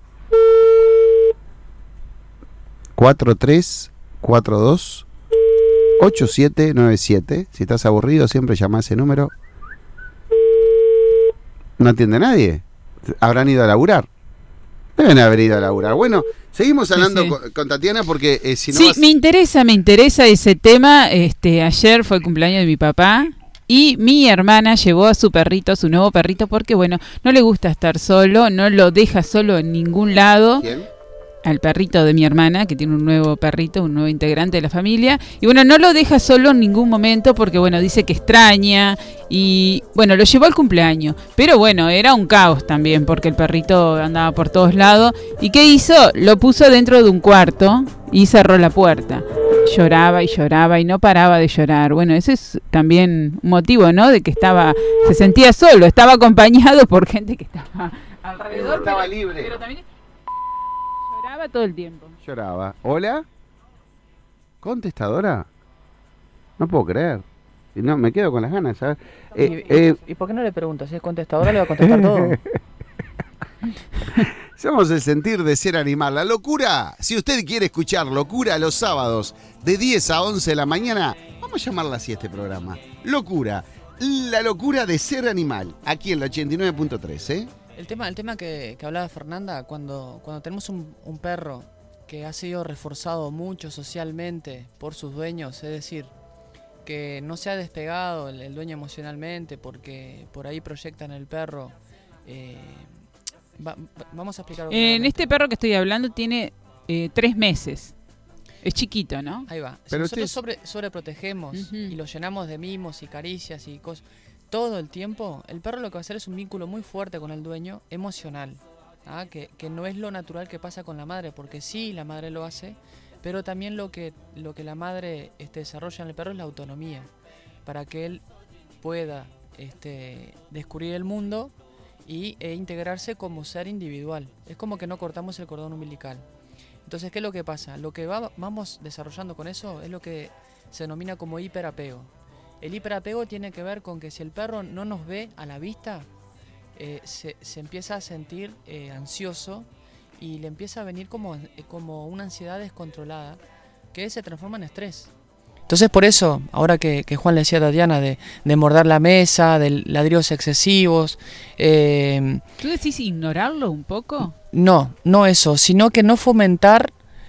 4342-8797. Si estás aburrido, siempre llama a ese número. No atiende nadie. Habrán ido a laburar. Deben haber ido a laburar. Bueno, seguimos hablando Sí. Con Tatiana porque si no... Sí, me interesa ese tema. Ayer fue el cumpleaños de mi papá y mi hermana llevó a su perrito, a su nuevo perrito, porque bueno, no le gusta estar solo, no lo deja solo en ningún lado. ¿Quién? Al perrito de mi hermana, que tiene un nuevo perrito, un nuevo integrante de la familia, y bueno, no lo deja solo en ningún momento porque bueno, dice que extraña, y bueno, lo llevó al cumpleaños, pero bueno, era un caos también porque el perrito andaba por todos lados, y ¿qué hizo? Lo puso dentro de un cuarto y cerró la puerta. Lloraba y no paraba de llorar. Bueno, ese es también un motivo, ¿no? De que se sentía solo, estaba acompañado por gente que estaba alrededor, Estaba libre. pero también lloraba todo el tiempo. Lloraba. ¿Hola? ¿Contestadora? No puedo creer. No, me quedo con las ganas, ¿sabes? ¿Y por qué no le pregunto? Si es contestadora, le va a contestar todo. Somos el sentir de ser animal. La locura, si usted quiere escuchar locura los sábados de 10 a 11 de la mañana, vamos a llamarla así este programa. Locura. La locura de ser animal. Aquí en la 89.3, ¿eh? El tema que hablaba Fernanda, cuando tenemos un perro que ha sido reforzado mucho socialmente por sus dueños, es decir, que no se ha despegado el dueño emocionalmente porque por ahí proyectan el perro. Vamos a explicar. En este perro que estoy hablando tiene 3 meses. Es chiquito, ¿no? Ahí va. Si Pero nosotros sobreprotegemos y lo llenamos de mimos y caricias y cosas todo el tiempo, el perro lo que va a hacer es un vínculo muy fuerte con el dueño, emocional, ¿ah? Que no es lo natural que pasa con la madre, porque sí, la madre lo hace, pero también lo que la madre desarrolla en el perro es la autonomía, para que él pueda descubrir el mundo e integrarse como ser individual. Es como que no cortamos el cordón umbilical. Entonces, ¿qué es lo que pasa? Lo que vamos desarrollando con eso es lo que se denomina como hiperapego. El hiperapego tiene que ver con que si el perro no nos ve a la vista, se empieza a sentir ansioso y le empieza a venir como una ansiedad descontrolada que se transforma en estrés. Entonces por eso, ahora que Juan le decía a Tatiana de morder la mesa, de ladridos excesivos... ¿Tú decís ignorarlo un poco? No eso, sino que no fomentar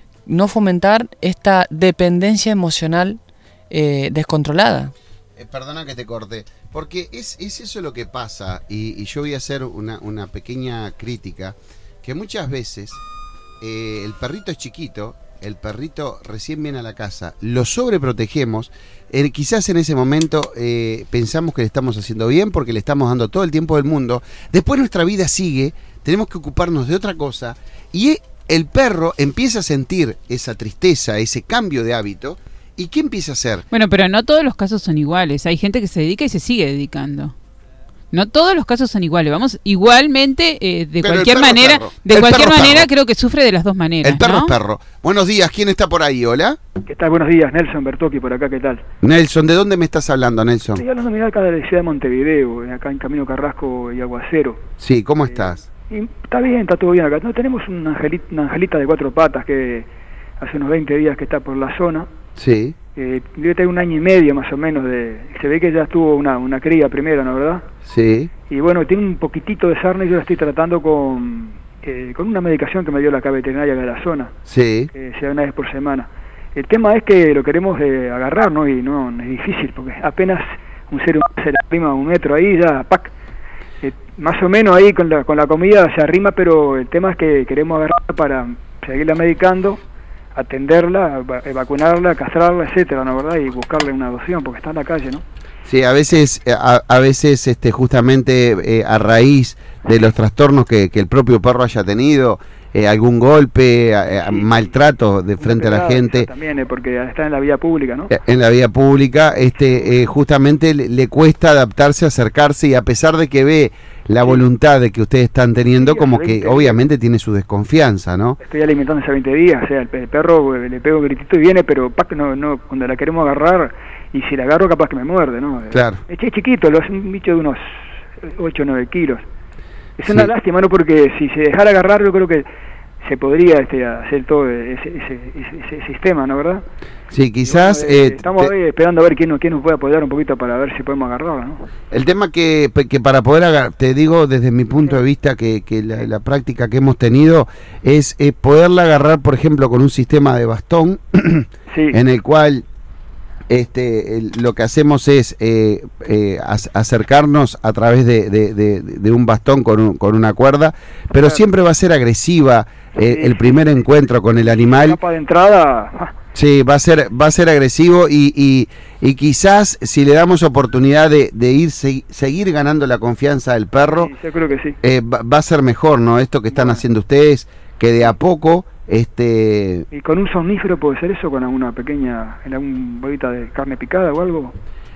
esta dependencia emocional descontrolada. Perdona que te corte, porque es eso lo que pasa, y yo voy a hacer una pequeña crítica, que muchas veces el perrito es chiquito, el perrito recién viene a la casa, lo sobreprotegemos, quizás en ese momento pensamos que le estamos haciendo bien porque le estamos dando todo el tiempo del mundo, después nuestra vida sigue, tenemos que ocuparnos de otra cosa, y el perro empieza a sentir esa tristeza, ese cambio de hábito. ¿Y qué empieza a hacer? Bueno, pero no todos los casos son iguales. Hay gente que se dedica y se sigue dedicando. No todos los casos son iguales. Vamos, igualmente, de pero cualquier manera, creo que sufre de las dos maneras. El perro ¿no? es perro. Buenos días, ¿quién está por ahí? Hola. ¿Qué tal? Buenos días, Nelson Bertocchi por acá, ¿qué tal? Nelson, ¿de dónde me estás hablando, Nelson? Estoy hablando, mirá, acá de la ciudad de Montevideo, acá en Camino Carrasco y Aguacero. Sí, ¿cómo estás? Y está bien, está todo bien acá. No, tenemos una angelita de 4 patas que hace unos 20 días que está por la zona. Sí. Debe tener 1 año y medio más o menos se ve que ya tuvo una cría primero, ¿no, verdad? Sí. Y bueno, tiene un poquitito de sarna y yo la estoy tratando con una medicación que me dio la veterinaria de la zona. Sí. Que se da 1 vez por semana. El tema es que lo queremos agarrar, ¿no? Y no es difícil, porque apenas un ser humano se le arrima 1 metro ahí, ya, ¡pac! Más o menos ahí con la comida se arrima, pero el tema es que queremos agarrar para seguirla medicando, atenderla, vacunarla, castrarla, etcétera, ¿no, verdad? Y buscarle una adopción, porque está en la calle, ¿no? Sí, a veces justamente a raíz de los trastornos que el propio perro haya tenido, algún golpe, maltrato de frente a la gente. También, porque está en la vía pública, ¿no? En la vía pública, justamente le cuesta adaptarse, acercarse, y a pesar de que ve la voluntad de que ustedes están teniendo, como que obviamente tiene su desconfianza, ¿no? Estoy alimentando hace 20 días, o sea, el perro le pego un gritito y viene, pero no, cuando la queremos agarrar, y si la agarro capaz que me muerde, ¿no? Claro. Es chiquito, es un bicho de unos 8 o 9 kilos. Es una lástima, ¿no? Porque si se dejara agarrar, yo creo que se podría hacer todo ese sistema, ¿no, verdad? Sí, quizás... estamos esperando a ver quién nos puede apoyar un poquito para ver si podemos agarrarla, ¿no? El tema que para poder agarrar, te digo desde mi punto de vista, que la práctica que hemos tenido es poderla agarrar, por ejemplo, con un sistema de bastón, en el cual lo que hacemos es acercarnos a través de un bastón con una cuerda, pero siempre va a ser agresiva el primer encuentro con el animal. La capa de entrada... Sí, va a ser agresivo y quizás si le damos oportunidad de seguir ganando la confianza del perro, yo creo que sí. Va a ser mejor, ¿no? Esto que están haciendo ustedes, que de a poco... ¿Y con un somnífero puede ser eso? ¿Con alguna pequeña, en alguna bolita de carne picada o algo?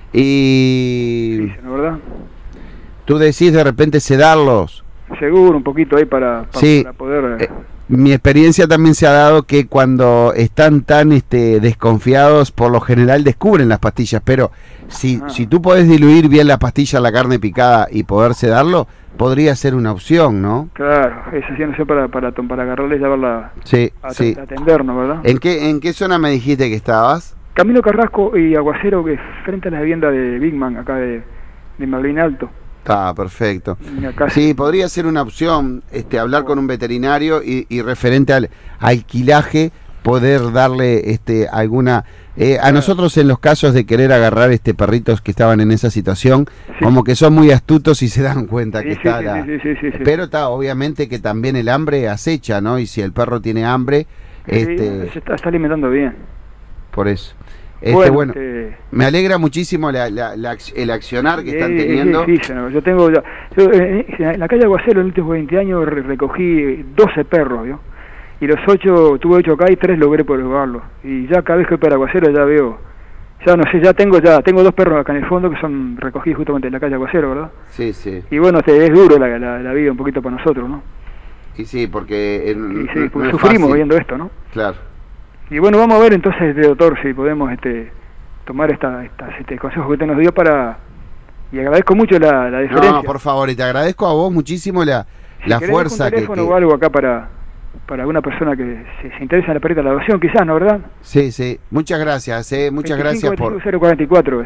Y... ¿no, verdad? ¿Tú decís de repente sedarlos? Seguro, un poquito ahí para poder... Mi experiencia también se ha dado que cuando están tan desconfiados, por lo general descubren las pastillas, pero si tú podés diluir bien la pastilla en la carne picada y poder sedarlo, podría ser una opción, ¿no? Claro, eso sí, no sé, para agarrarle y llevarla a atendernos, ¿verdad? ¿En qué zona me dijiste que estabas? Camino Carrasco y Aguacero, que es frente a la vivienda de Big Man, acá de Malvin Alto. Está perfecto. Sí, podría ser una opción hablar con un veterinario y referente al alquilaje, poder darle alguna... a nosotros, en los casos de querer agarrar perritos que estaban en esa situación, como que son muy astutos y se dan cuenta que está pero está obviamente que también el hambre acecha, ¿no? Y si el perro tiene hambre, se está alimentando bien. Por eso. Bueno, me alegra muchísimo el accionar que están teniendo. Yo tengo en la calle Aguacero, en los últimos 20 años recogí 12 perros, ¿vio? Y los 8, tuve 8 acá y 3 logré probarlos. Y ya cada vez que voy para Aguacero ya veo, tengo 2 perros acá en el fondo que son recogidos justamente en la calle Aguacero, ¿verdad? Sí, sí. Y bueno, es duro la vida un poquito para nosotros, ¿no? Y sí, porque porque sufrimos viendo esto, ¿no? Claro. Y bueno, vamos a ver entonces, doctor, si podemos tomar este consejo que usted nos dio y agradezco mucho la diferencia. No, por favor, y te agradezco a vos muchísimo la fuerza un teléfono o algo acá para alguna persona que se interesa en la perrita de la adopción, quizás, ¿no, verdad? Sí, sí. Muchas gracias, muchas gracias por... 044 es.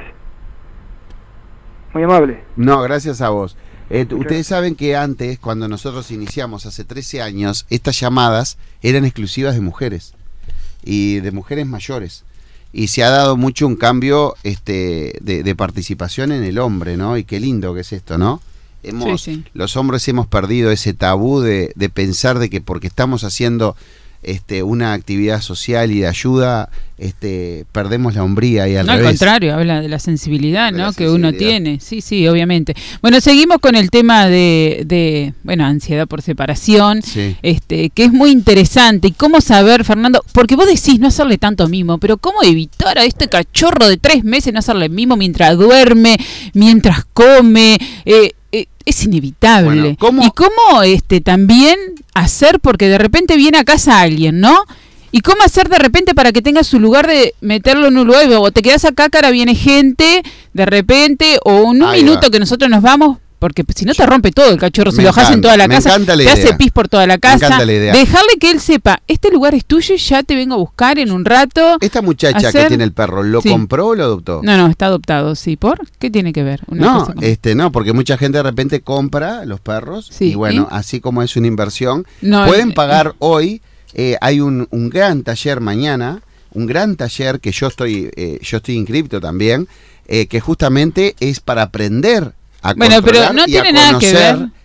Muy amable. No, gracias a vos. Ustedes saben que antes, cuando nosotros iniciamos hace 13 años, estas llamadas eran exclusivas de mujeres y de mujeres mayores, y se ha dado mucho un cambio de participación en el hombre, ¿no? Y qué lindo que es esto, ¿no? Los hombres hemos perdido ese tabú de pensar de que porque estamos haciendo una actividad social y de ayuda, perdemos la hombría, y al revés. Al contrario, habla de la sensibilidad, ¿no? Que uno tiene. Sí, obviamente. Bueno, seguimos con el tema de ansiedad por separación, que es muy interesante. Y cómo saber, Fernando, porque vos decís no hacerle tanto mimo, pero cómo evitar a este cachorro de 3 meses no hacerle mimo mientras duerme, mientras come, es inevitable. Bueno, y cómo también hacer, porque de repente viene a casa alguien, ¿no? Y cómo hacer de repente para que tenga su lugar de meterlo en un lugar, o te quedas acá, cara, viene gente, de repente, o en un minuto que nosotros nos vamos, porque si no te rompe todo el cachorro, si lo dejas en toda la casa, te hace pis por toda la casa. Dejarle que él sepa, este lugar es tuyo y ya te vengo a buscar en un rato. Esta muchacha que tiene el perro, ¿lo compró o lo adoptó? No, está adoptado, sí. ¿Por qué tiene que ver? No, porque mucha gente de repente compra los perros, y bueno, así como es una inversión, pueden pagar hoy. Hay un gran taller mañana, un gran taller que yo estoy inscripto también, que justamente es para aprender a controlar pero no tiene nada que ver.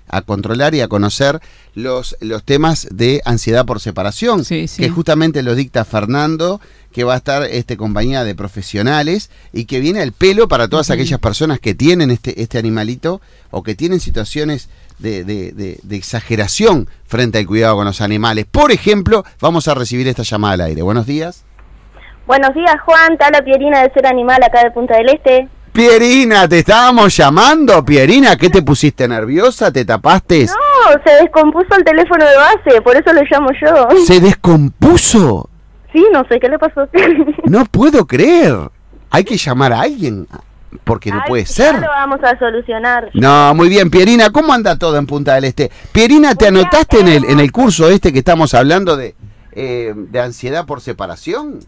a controlar y a conocer los temas de ansiedad por separación, que justamente lo dicta Fernando, que va a estar compañía de profesionales y que viene al pelo para todas aquellas personas que tienen este animalito o que tienen situaciones de exageración frente al cuidado con los animales. Por ejemplo, vamos a recibir esta llamada al aire. Buenos días. Buenos días, Juan. Te habla Pierina de Ser Animal acá de Punta del Este. Pierina, te estábamos llamando. Pierina, ¿qué te pusiste nerviosa? ¿Te tapaste? No, se descompuso el teléfono de base, por eso lo llamo yo. ¿Se descompuso? Sí, no sé qué le pasó. No puedo creer. Hay que llamar a alguien, porque no puede ser. Ya lo vamos a solucionar. No, muy bien, Pierina, ¿cómo anda todo en Punta del Este? Pierina, ¿te anotaste en el curso que estamos hablando de ansiedad por separación?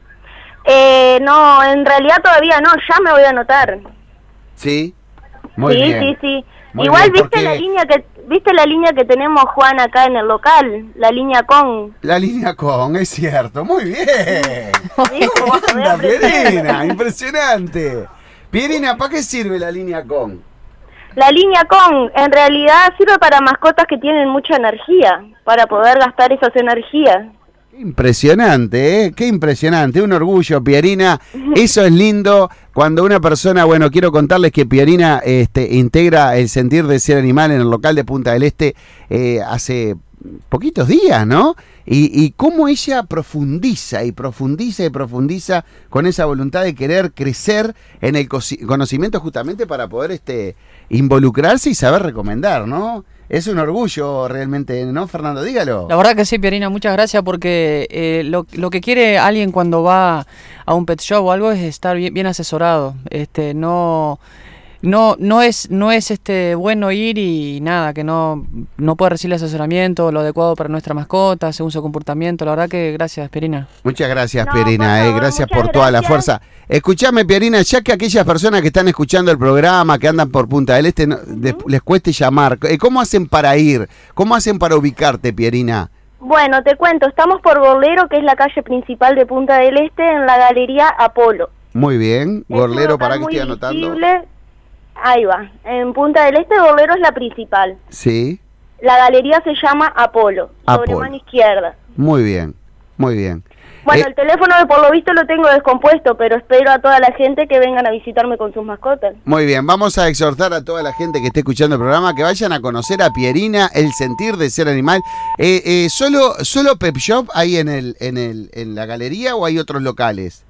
No, en realidad todavía no, ya me voy a anotar. Sí, muy bien. Sí. Muy Igual bien, viste la línea que tenemos, Juan, acá en el local, la línea con. La línea con, es cierto, muy bien. ¿Cómo anda, Pierina? Impresionante. Pierina, ¿para qué sirve la línea con? La línea con, en realidad sirve para mascotas que tienen mucha energía, para poder gastar esas energías. Impresionante, ¿eh? Qué impresionante, un orgullo, Pierina. Eso es lindo cuando una persona, bueno, quiero contarles que Pierina integra el sentir de Ser Animal en el local de Punta del Este hace poquitos días, ¿no? Y cómo ella profundiza con esa voluntad de querer crecer en el conocimiento justamente para poder involucrarse y saber recomendar, ¿no? Es un orgullo realmente, ¿no, Fernando? Dígalo. La verdad que sí, Pierina, muchas gracias porque lo que quiere alguien cuando va a un pet shop o algo es estar bien asesorado. No es bueno ir y nada, que no puede recibir el asesoramiento, lo adecuado para nuestra mascota, según su comportamiento. La verdad que gracias, Pierina. Muchas gracias, Pierina, gracias por toda la fuerza. Escuchame, Pierina, ya que aquellas personas que están escuchando el programa, que andan por Punta del Este, les cueste llamar, ¿cómo hacen para ir? ¿Cómo hacen para ubicarte, Pierina? Bueno, te cuento, estamos por Gorlero, que es la calle principal de Punta del Este, en la Galería Apolo. Muy bien, Gorlero, para que estoy anotando. Ahí va, en Punta del Este, Gorlero es la principal. Sí. La galería se llama Apolo, sobre mano izquierda. Muy bien, muy bien. Bueno, el teléfono por lo visto lo tengo descompuesto, pero espero a toda la gente que vengan a visitarme con sus mascotas. Muy bien, vamos a exhortar a toda la gente que esté escuchando el programa que vayan a conocer a Pierina, el sentir de Ser Animal. ¿Solo Pep Shop hay en la galería o hay otros locales?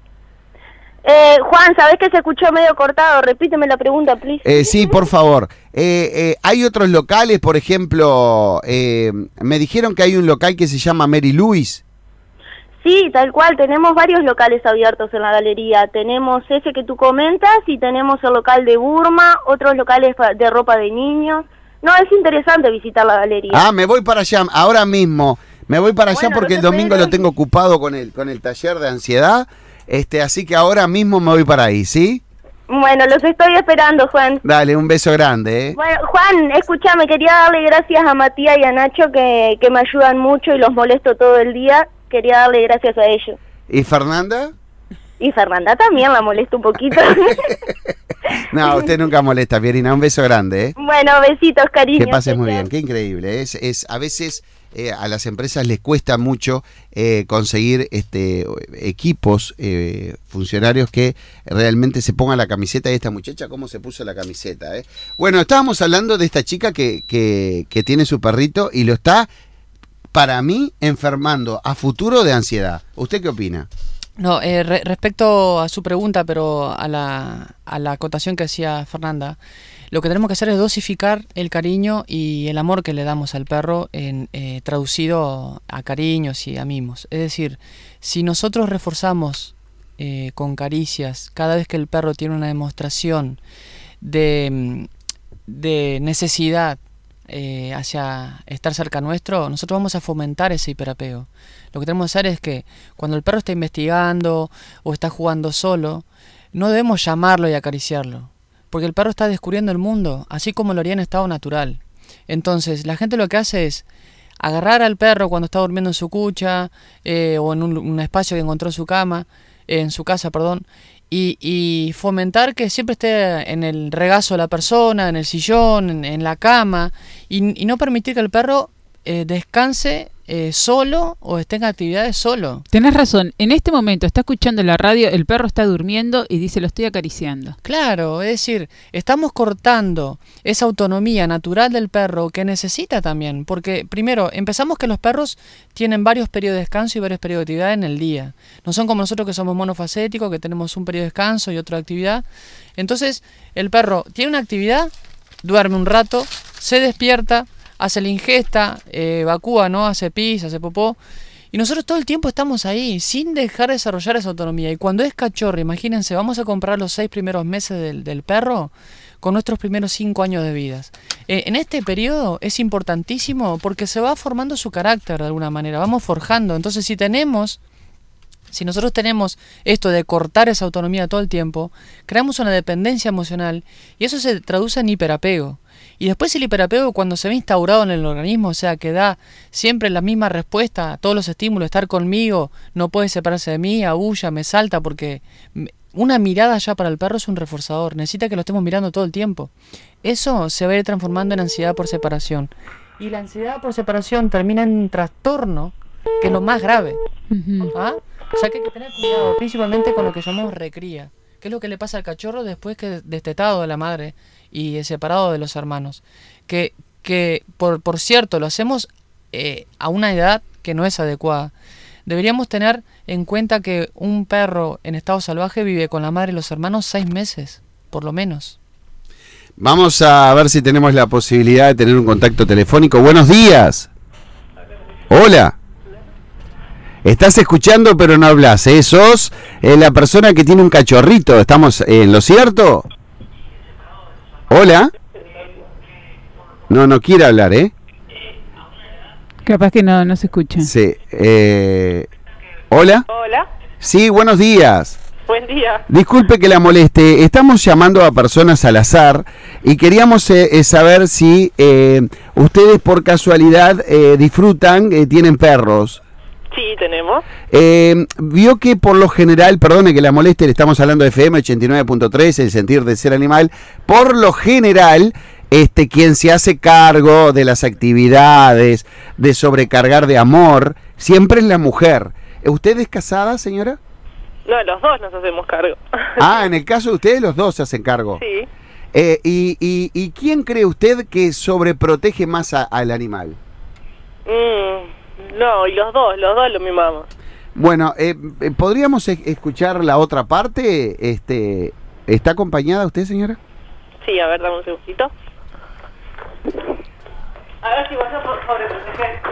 Juan, ¿sabés que se escuchó medio cortado? Repíteme la pregunta, please. Sí, por favor. ¿Hay otros locales? Por ejemplo, me dijeron que hay un local que se llama Mary Louise. Sí, tal cual, tenemos varios locales abiertos en la galería. Tenemos ese que tú comentas y tenemos el local de Burma, otros locales de ropa de niños. No, es interesante visitar la galería. Ah, me voy para allá, ahora mismo. Me voy para allá porque el domingo lo tengo ocupado con el taller de ansiedad. Así que ahora mismo me voy para ahí, ¿sí? Bueno, los estoy esperando, Juan. Dale, un beso grande, ¿eh? Bueno, Juan, escúchame, quería darle gracias a Matías y a Nacho que me ayudan mucho y los molesto todo el día. Quería darle gracias a ellos. ¿Y Fernanda? Y Fernanda también la molesto un poquito. No, usted nunca molesta, Pierina. Un beso grande, ¿eh? Bueno, besitos, cariño. Que pases muy bien, qué increíble. A veces a las empresas les cuesta mucho conseguir equipos, funcionarios que realmente se pongan la camiseta. Y esta muchacha, ¿cómo se puso la camiseta? Bueno, estábamos hablando de esta chica que tiene su perrito y lo está, para mí, enfermando a futuro de ansiedad. ¿Usted qué opina? No, respecto a su pregunta, pero a la acotación que hacía Fernanda, lo que tenemos que hacer es dosificar el cariño y el amor que le damos al perro traducido a cariños y a mimos. Es decir, si nosotros reforzamos con caricias cada vez que el perro tiene una demostración de necesidad hacia estar cerca nuestro, nosotros vamos a fomentar ese hiperapego. Lo que tenemos que hacer es que cuando el perro está investigando o está jugando solo, no debemos llamarlo y acariciarlo, porque el perro está descubriendo el mundo, así como lo haría en estado natural. Entonces, la gente lo que hace es agarrar al perro cuando está durmiendo en su cucha o en un espacio que encontró en su casa, y fomentar que siempre esté en el regazo de la persona, en el sillón, en la cama, y no permitir que el perro descanse solo o esté en actividades solo. Tenés razón, en este momento está escuchando la radio, el perro está durmiendo y dice lo estoy acariciando. Claro, es decir, estamos cortando esa autonomía natural del perro que necesita también, porque primero, empezamos que los perros tienen varios periodos de descanso y varios periodos de actividad en el día. No son como nosotros que somos monofacéticos, que tenemos un periodo de descanso y otra actividad. Entonces, el perro tiene una actividad, duerme un rato, se despierta, hace la ingesta, evacúa, ¿no? Hace pis, hace popó. Y nosotros todo el tiempo estamos ahí, sin dejar de desarrollar esa autonomía. Y cuando es cachorro, imagínense, vamos a comprar los 6 primeros meses del perro con nuestros primeros 5 años de vida. En este periodo es importantísimo porque se va formando su carácter de alguna manera, vamos forjando. Entonces si nosotros tenemos esto de cortar esa autonomía todo el tiempo, creamos una dependencia emocional y eso se traduce en hiperapego. Y después el hiperapego, cuando se ve instaurado en el organismo, o sea, que da siempre la misma respuesta a todos los estímulos, estar conmigo, no puede separarse de mí, aúlla, me salta, porque una mirada ya para el perro es un reforzador, necesita que lo estemos mirando todo el tiempo. Eso se va a ir transformando en ansiedad por separación. Y la ansiedad por separación termina en un trastorno, que es lo más grave. ¿Ah? O sea que hay que tener cuidado, principalmente con lo que llamamos recría. ¿Qué es lo que le pasa al cachorro después que destetado de la madre y separado de los hermanos? Que por cierto, lo hacemos a una edad que no es adecuada. Deberíamos tener en cuenta que un perro en estado salvaje vive con la madre y los hermanos 6 meses, por lo menos. Vamos a ver si tenemos la posibilidad de tener un contacto telefónico. Buenos días. Hola. Estás escuchando pero no hablas, ¿eh? Sos la persona que tiene un cachorrito. ¿Estamos en lo cierto? Hola. No quiere hablar, ¿eh? Capaz que no se escucha. Sí. ¿Hola? Hola. Sí, buenos días. Buen día. Disculpe que la moleste. Estamos llamando a personas al azar y queríamos saber si ustedes por casualidad disfrutan, tienen perros. Sí, tenemos. Vio que por lo general, perdone que la moleste, le estamos hablando de FM 89.3, el sentir de ser animal. Por lo general, quien se hace cargo de las actividades, de sobrecargar de amor, siempre es la mujer. ¿Usted es casada, señora? No, los dos nos hacemos cargo. Ah, en el caso de ustedes, los dos se hacen cargo. Sí. ¿Y quién cree usted que sobreprotege más al animal? No, y los dos lo mimamos. Bueno, ¿podríamos escuchar la otra parte? ¿Está acompañada usted, señora? Sí, a ver, dame un segundito. A ver si vas a sobreproteger.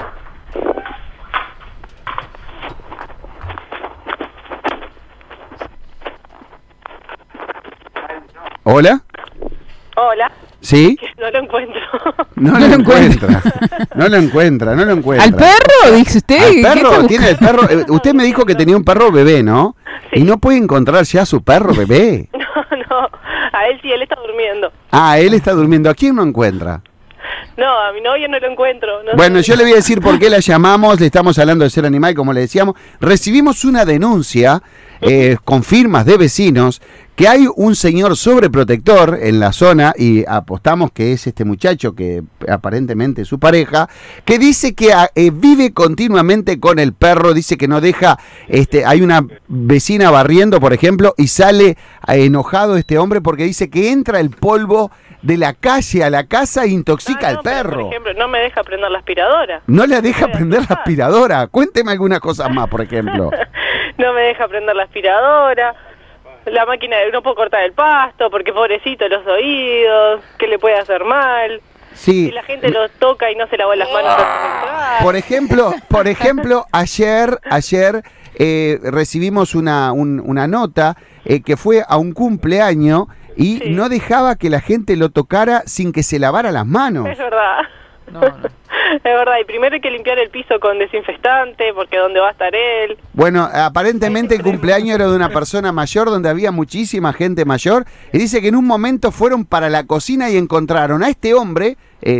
¿Hola? Hola. ¿Sí? No lo encuentro. No lo encuentra. No lo encuentra. ¿Al perro, dice usted? ¿Al perro? ¿Tiene el perro? Usted me dijo que tenía un perro bebé, ¿no? Sí. Y no puede encontrar ya a su perro bebé. No, a él sí, él está durmiendo. Ah, él está durmiendo. ¿A quién no encuentra? No, a mi novio no lo encuentro. No bueno, sé. yo le voy a decir por qué la llamamos. Le estamos hablando de ser animal, como le decíamos. Recibimos una denuncia con firmas de vecinos que hay un señor sobreprotector en la zona y apostamos que es este muchacho que aparentemente es su pareja, que dice que vive continuamente con el perro, dice que no deja, hay una vecina barriendo, por ejemplo, y sale enojado este hombre porque dice que entra el polvo de la calle a la casa e intoxica al perro. Pero, por ejemplo, no me deja prender la aspiradora. No le deja prender la aspiradora. Cuénteme algunas cosas más, por ejemplo. No me deja prender la aspiradora. La máquina, no puedo cortar el pasto porque pobrecito los oídos, que le puede hacer mal. Sí. Si la gente lo toca y no se lava las manos antes de entrar. Por ejemplo, ayer recibimos una nota que fue a un cumpleaños y Sí. no dejaba que la gente lo tocara sin que se lavara las manos. Es verdad. No. Es verdad, y primero hay que limpiar el piso con desinfectante porque ¿dónde va a estar él? Bueno, aparentemente el cumpleaños era de una persona mayor donde había muchísima gente mayor y dice que en un momento fueron para la cocina y encontraron a este hombre,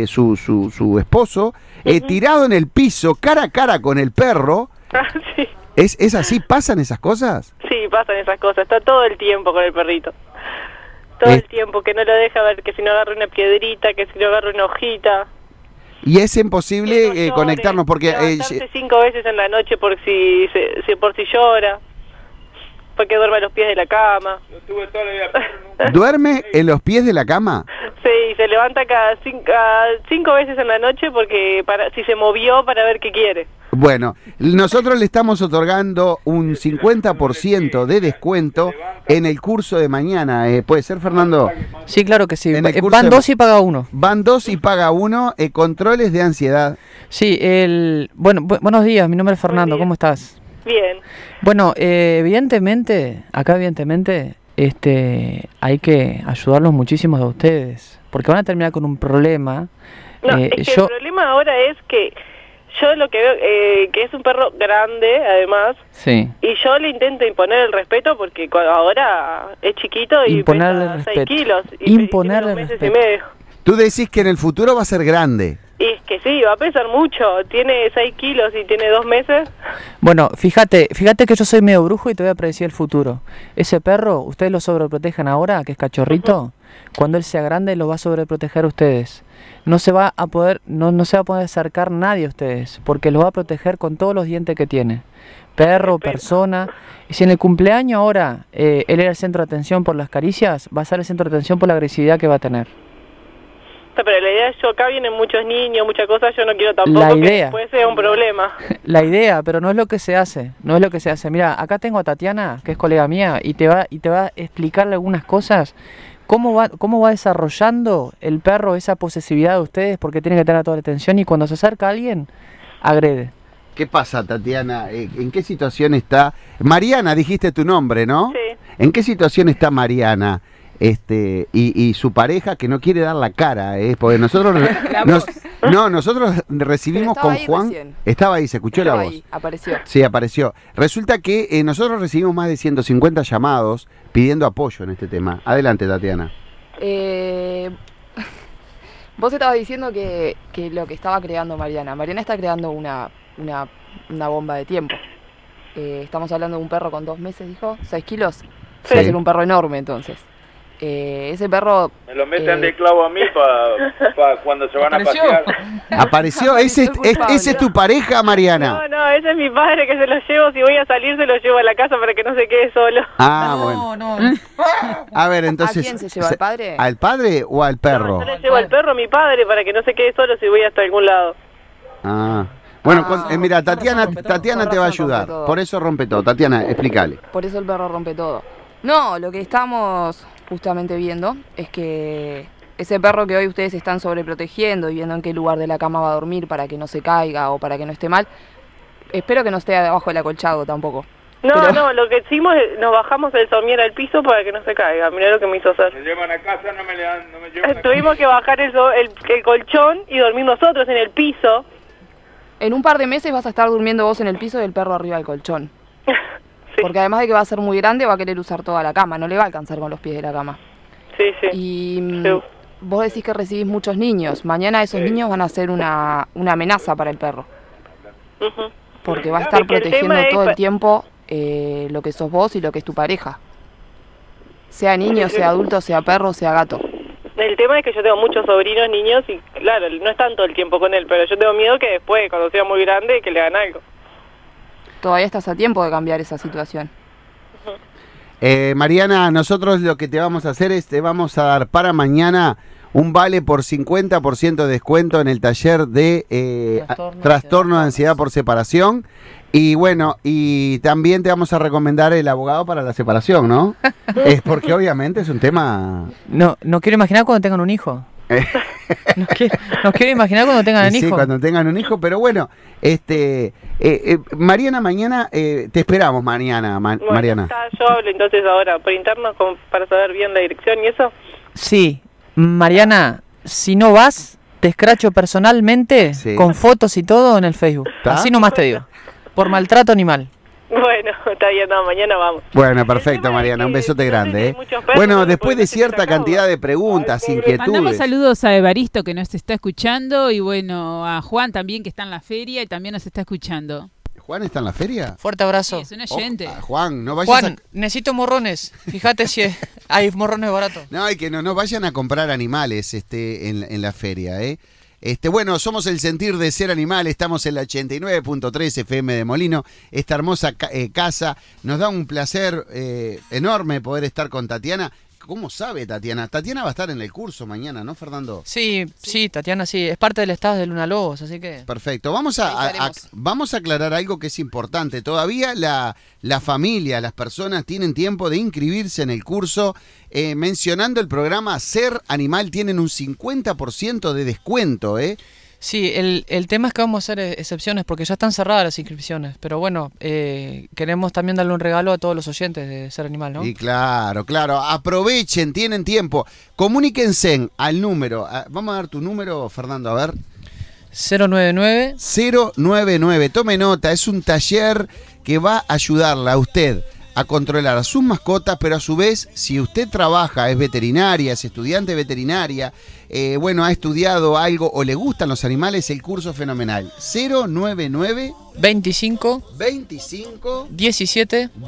su esposo, tirado en el piso, cara a cara con el perro. Sí. ¿Es así? ¿Pasan esas cosas? Sí, pasan esas cosas. Está todo el tiempo con el perrito. Todo el tiempo, que no lo deja ver, que si no agarra una piedrita, que si no agarra una hojita. Y es imposible conectarnos porque... levantarse 5 veces en la noche por si llora. Porque duerme a los pies de la cama. ¿Duerme en los pies de la cama? Sí, se levanta cada 5 veces en la noche porque si se movió para ver qué quiere. Bueno, nosotros le estamos otorgando un 50% de descuento en el curso de mañana. ¿Puede ser, Fernando? Sí, claro que sí. Van 2 y paga 1. Van 2 y paga 1. Controles de ansiedad. Sí, buenos días, mi nombre es Fernando, ¿cómo estás? Bien. Bueno, evidentemente hay que ayudarlos muchísimos a ustedes, porque van a terminar con un problema. No, es que el problema ahora es que yo lo que veo, que es un perro grande, además, sí. Y yo le intento imponer el respeto porque ahora es chiquito y pesa 6 kilos. Y imponerle el respeto. Tú decís que en el futuro va a ser grande. Y es que sí, va a pesar mucho. Tiene 6 kilos y tiene 2 meses. Bueno, fíjate que yo soy medio brujo y te voy a predecir el futuro. Ese perro, ustedes lo sobreprotegen ahora, que es cachorrito. Cuando él sea grande, lo va a sobreproteger a ustedes. No se va a poder acercar nadie a ustedes, porque los va a proteger con todos los dientes que tiene. Perro, persona. Y si en el cumpleaños ahora él era el centro de atención por las caricias, va a ser el centro de atención por la agresividad que va a tener. Pero la idea es acá vienen muchos niños, muchas cosas, yo no quiero tampoco que después sea un problema. La idea, pero no es lo que se hace, Mira, acá tengo a Tatiana, que es colega mía, y te va a explicarle algunas cosas. ¿Cómo va desarrollando el perro esa posesividad de ustedes? Porque tiene que tener toda la atención y cuando se acerca a alguien, agrede. ¿Qué pasa, Tatiana? ¿En qué situación está? Mariana, dijiste tu nombre, ¿no? Sí. ¿En qué situación está Mariana? Y su pareja que no quiere dar la cara, porque nosotros nosotros recibimos con Juan, recién. Estaba ahí, se escuchó la voz. Apareció. Sí, apareció. Resulta que nosotros recibimos más de 150 llamados pidiendo apoyo en este tema. Adelante, Tatiana. Vos estabas diciendo que lo que estaba creando Mariana está creando una bomba de tiempo. Estamos hablando de un perro con 2 meses, dijo, 6 kilos. Sí. Va a ser un perro enorme, entonces. Ese perro... Me lo meten de clavo a mí para cuando se van a pasear. ¿Apareció? ¿Ese es tu pareja, Mariana? No, ese es mi padre que se lo llevo. Si voy a salir, se lo llevo a la casa para que no se quede solo. Bueno. A ver, entonces... ¿A quién se lleva, al padre? ¿Al padre o al perro? Yo le llevo al perro a mi padre para que no se quede solo si voy hasta algún lado. Bueno, mira, Tatiana te va a ayudar. Por eso rompe todo. Tatiana, explícale. Por eso el perro rompe todo. No, lo que estamos justamente viendo es que ese perro que hoy ustedes están sobreprotegiendo y viendo en qué lugar de la cama va a dormir para que no se caiga o para que no esté mal, espero que no esté debajo del acolchado tampoco. No, lo que hicimos es nos bajamos el somier al piso para que no se caiga. Mirá lo que me hizo hacer. Me llevan a casa, no me llevan Tuvimos que bajar el colchón y dormir nosotros en el piso. En un par de meses vas a estar durmiendo vos en el piso y el perro arriba del colchón. Sí. Porque además de que va a ser muy grande, va a querer usar toda la cama, no le va a alcanzar con los pies de la cama. Sí. Y vos decís que recibís muchos niños. Mañana esos niños van a ser una amenaza para el perro. Porque va a estar protegiendo todo el tiempo lo que sos vos y lo que es tu pareja. Sea niño, sea adulto, sea perro, sea gato. El tema es que yo tengo muchos sobrinos, niños, y claro, no están todo el tiempo con él, pero yo tengo miedo que después, cuando sea muy grande, que le hagan algo. Todavía estás a tiempo de cambiar esa situación. Mariana, nosotros lo que te vamos a hacer es, te vamos a dar para mañana un vale por 50% de descuento en el taller de trastorno de ansiedad por separación. Y bueno, y también te vamos a recomendar el abogado para la separación, ¿no? Es porque obviamente es un tema... No quiero imaginar cuando tengan un hijo. No quiero imaginar cuando tengan un hijo. Sí, cuando tengan un hijo, pero bueno, Mariana, mañana, te esperamos mañana, Mariana. Yo hablo entonces ahora por interno para saber bien la dirección y eso. Sí, Mariana, si no vas, te escracho personalmente con fotos y todo en el Facebook. Así nomás te digo. Por maltrato animal. Bueno, está bien, mañana vamos. Bueno, perfecto, Mariana, un besote grande. Bueno, después de cierta cantidad de preguntas, inquietudes. Mandamos saludos a Evaristo que nos está escuchando y bueno, a Juan también que está en la feria y también nos está escuchando. ¿Juan está en la feria? Fuerte abrazo. Sí, es un oyente. Juan, no vayas Juan, necesito morrones. Fíjate si hay morrones baratos. No, hay que no vayan a comprar animales en la feria, ¿eh? Bueno, somos el sentir de ser animal, estamos en la 89.3 FM de Molino, esta hermosa casa. Nos da un placer enorme poder estar con Tatiana. ¿Cómo sabe Tatiana? Tatiana va a estar en el curso mañana, ¿no, Fernando? Sí, Tatiana, sí. Es parte del staff de Luna Lobos, así que... Perfecto. Vamos a aclarar algo que es importante. Todavía la familia, las personas tienen tiempo de inscribirse en el curso. Mencionando el programa Ser Animal, tienen un 50% de descuento, ¿eh? Sí, el tema es que vamos a hacer excepciones porque ya están cerradas las inscripciones, pero bueno, queremos también darle un regalo a todos los oyentes de Ser Animal, ¿no? Y claro, aprovechen, tienen tiempo, comuníquense al número, vamos a dar tu número, Fernando, a ver. 099, tome nota, es un taller que va a ayudarla a usted a controlar a sus mascotas, pero a su vez, si usted trabaja, es veterinaria, es estudiante de veterinaria, ha estudiado algo o le gustan los animales, el curso es fenomenal. 099 25 17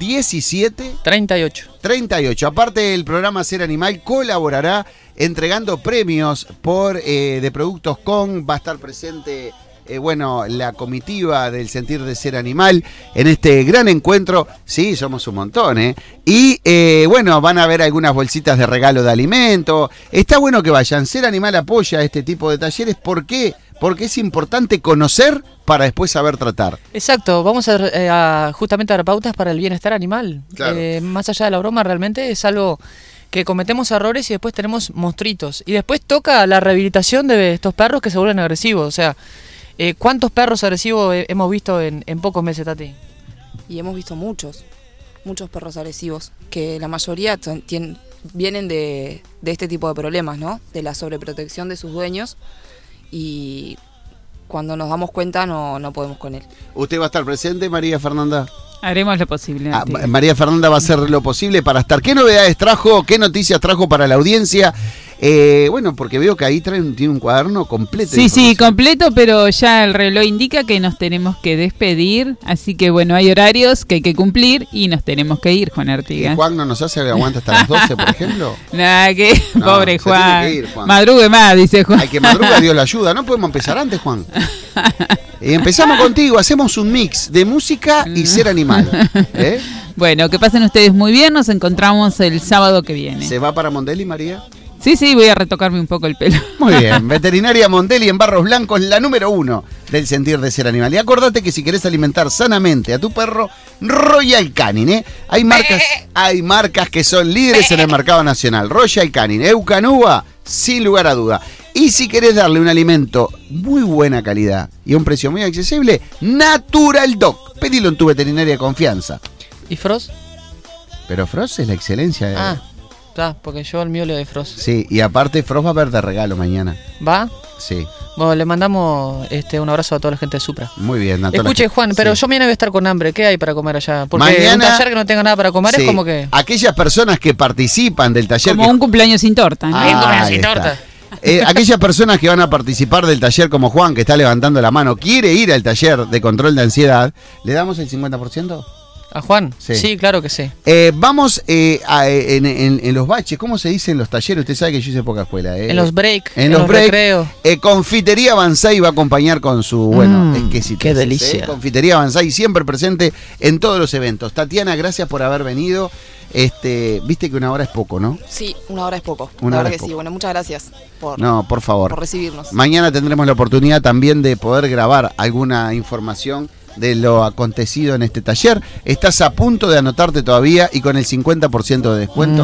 38. Aparte, el programa Ser Animal colaborará entregando premios de productos va a estar presente la comitiva del sentir de ser animal en este gran encuentro. Sí, somos un montón, y van a haber algunas bolsitas de regalo de alimento. Está bueno que vayan. Ser Animal apoya este tipo de talleres. ¿Por qué? Porque es importante conocer para después saber tratar. Exacto, vamos a justamente dar pautas para el bienestar animal. Claro. Más allá de la broma, realmente es algo que cometemos errores y después tenemos monstruitos. Y después toca la rehabilitación de estos perros que se vuelven agresivos. O sea, ¿cuántos perros agresivos hemos visto en pocos meses, Tati? Y hemos visto muchos perros agresivos, que la mayoría vienen de este tipo de problemas, ¿no? De la sobreprotección de sus dueños, y cuando nos damos cuenta no podemos con él. ¿Usted va a estar presente, María Fernanda? Haremos lo posible. María Fernanda va a hacer lo posible para estar. ¿Qué novedades trajo? ¿Qué noticias trajo para la audiencia? Porque veo que ahí tiene un cuaderno completo. Sí, completo, pero ya el reloj indica que nos tenemos que despedir. Así que hay horarios que hay que cumplir y nos tenemos que ir, Juan Artigas. ¿Y Juan no nos hace que aguanta hasta las 12, por ejemplo? Pobre Juan. Tiene que ir, Juan. Madrugue más, dice Juan. Hay que madrugar, Dios la ayuda. No podemos empezar antes, Juan. Empezamos contigo, hacemos un mix de música y ser animal. Bueno, que pasen ustedes muy bien, nos encontramos el sábado que viene. ¿Se va para Mondelli, María? Sí, voy a retocarme un poco el pelo. Muy bien, Veterinaria Mondelli en Barros Blancos, la número 1 del sentir de ser animal. Y acordate que si querés alimentar sanamente a tu perro, Royal Canin, hay marcas que son líderes en el mercado nacional. Royal Canin, Eukanuba, sin lugar a duda. Y si querés darle un alimento muy buena calidad y a un precio muy accesible, Natural Dog. Pedilo en tu veterinaria de confianza. ¿Y Frost? Pero Frost es la excelencia. Porque yo al mío le doy Frost. Sí, y aparte Frost va a haber de regalo mañana. ¿Va? Sí. Bueno, le mandamos un abrazo a toda la gente de Supra. Muy bien, Escuche, Juan, pero yo mañana voy a estar con hambre. ¿Qué hay para comer allá? Porque mañana, un taller que no tenga nada para comer es como que... Aquellas personas que participan del taller... Como un cumpleaños sin torta, ¿no? Un cumpleaños sin torta. Aquellas personas que van a participar del taller, como Juan, que está levantando la mano, quiere ir al taller de control de ansiedad, ¿le damos el 50%? ¿A Juan? Sí, claro que sí. Vamos en los baches, ¿cómo se dice en los talleres? Usted sabe que yo hice poca escuela. En los break. En los recreos. Confitería Banzai va a acompañar con su, qué delicia. Confitería Banzai siempre presente en todos los eventos. Tatiana, gracias por haber venido. Viste que una hora es poco, ¿no? Sí, una hora es poco. La verdad que sí. Bueno, muchas gracias por favor. Por recibirnos. Mañana tendremos la oportunidad también de poder grabar alguna información de lo acontecido en este taller. Estás a punto de anotarte todavía y con el 50% de descuento.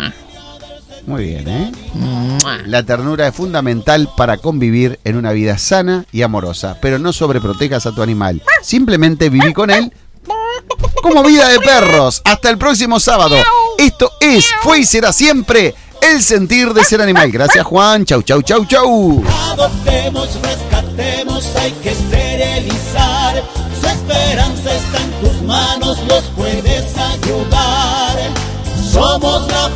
Muy bien, La ternura es fundamental para convivir en una vida sana y amorosa, pero no sobreprotejas a tu animal. Simplemente viví con él como vida de perros. Hasta el próximo sábado. Esto fue y será siempre el sentir de ser animal. Gracias, Juan. Chau. Adoptemos, rescatemos, hay que esterilizar. Su esperanza está en tus manos, los puedes ayudar. Somos la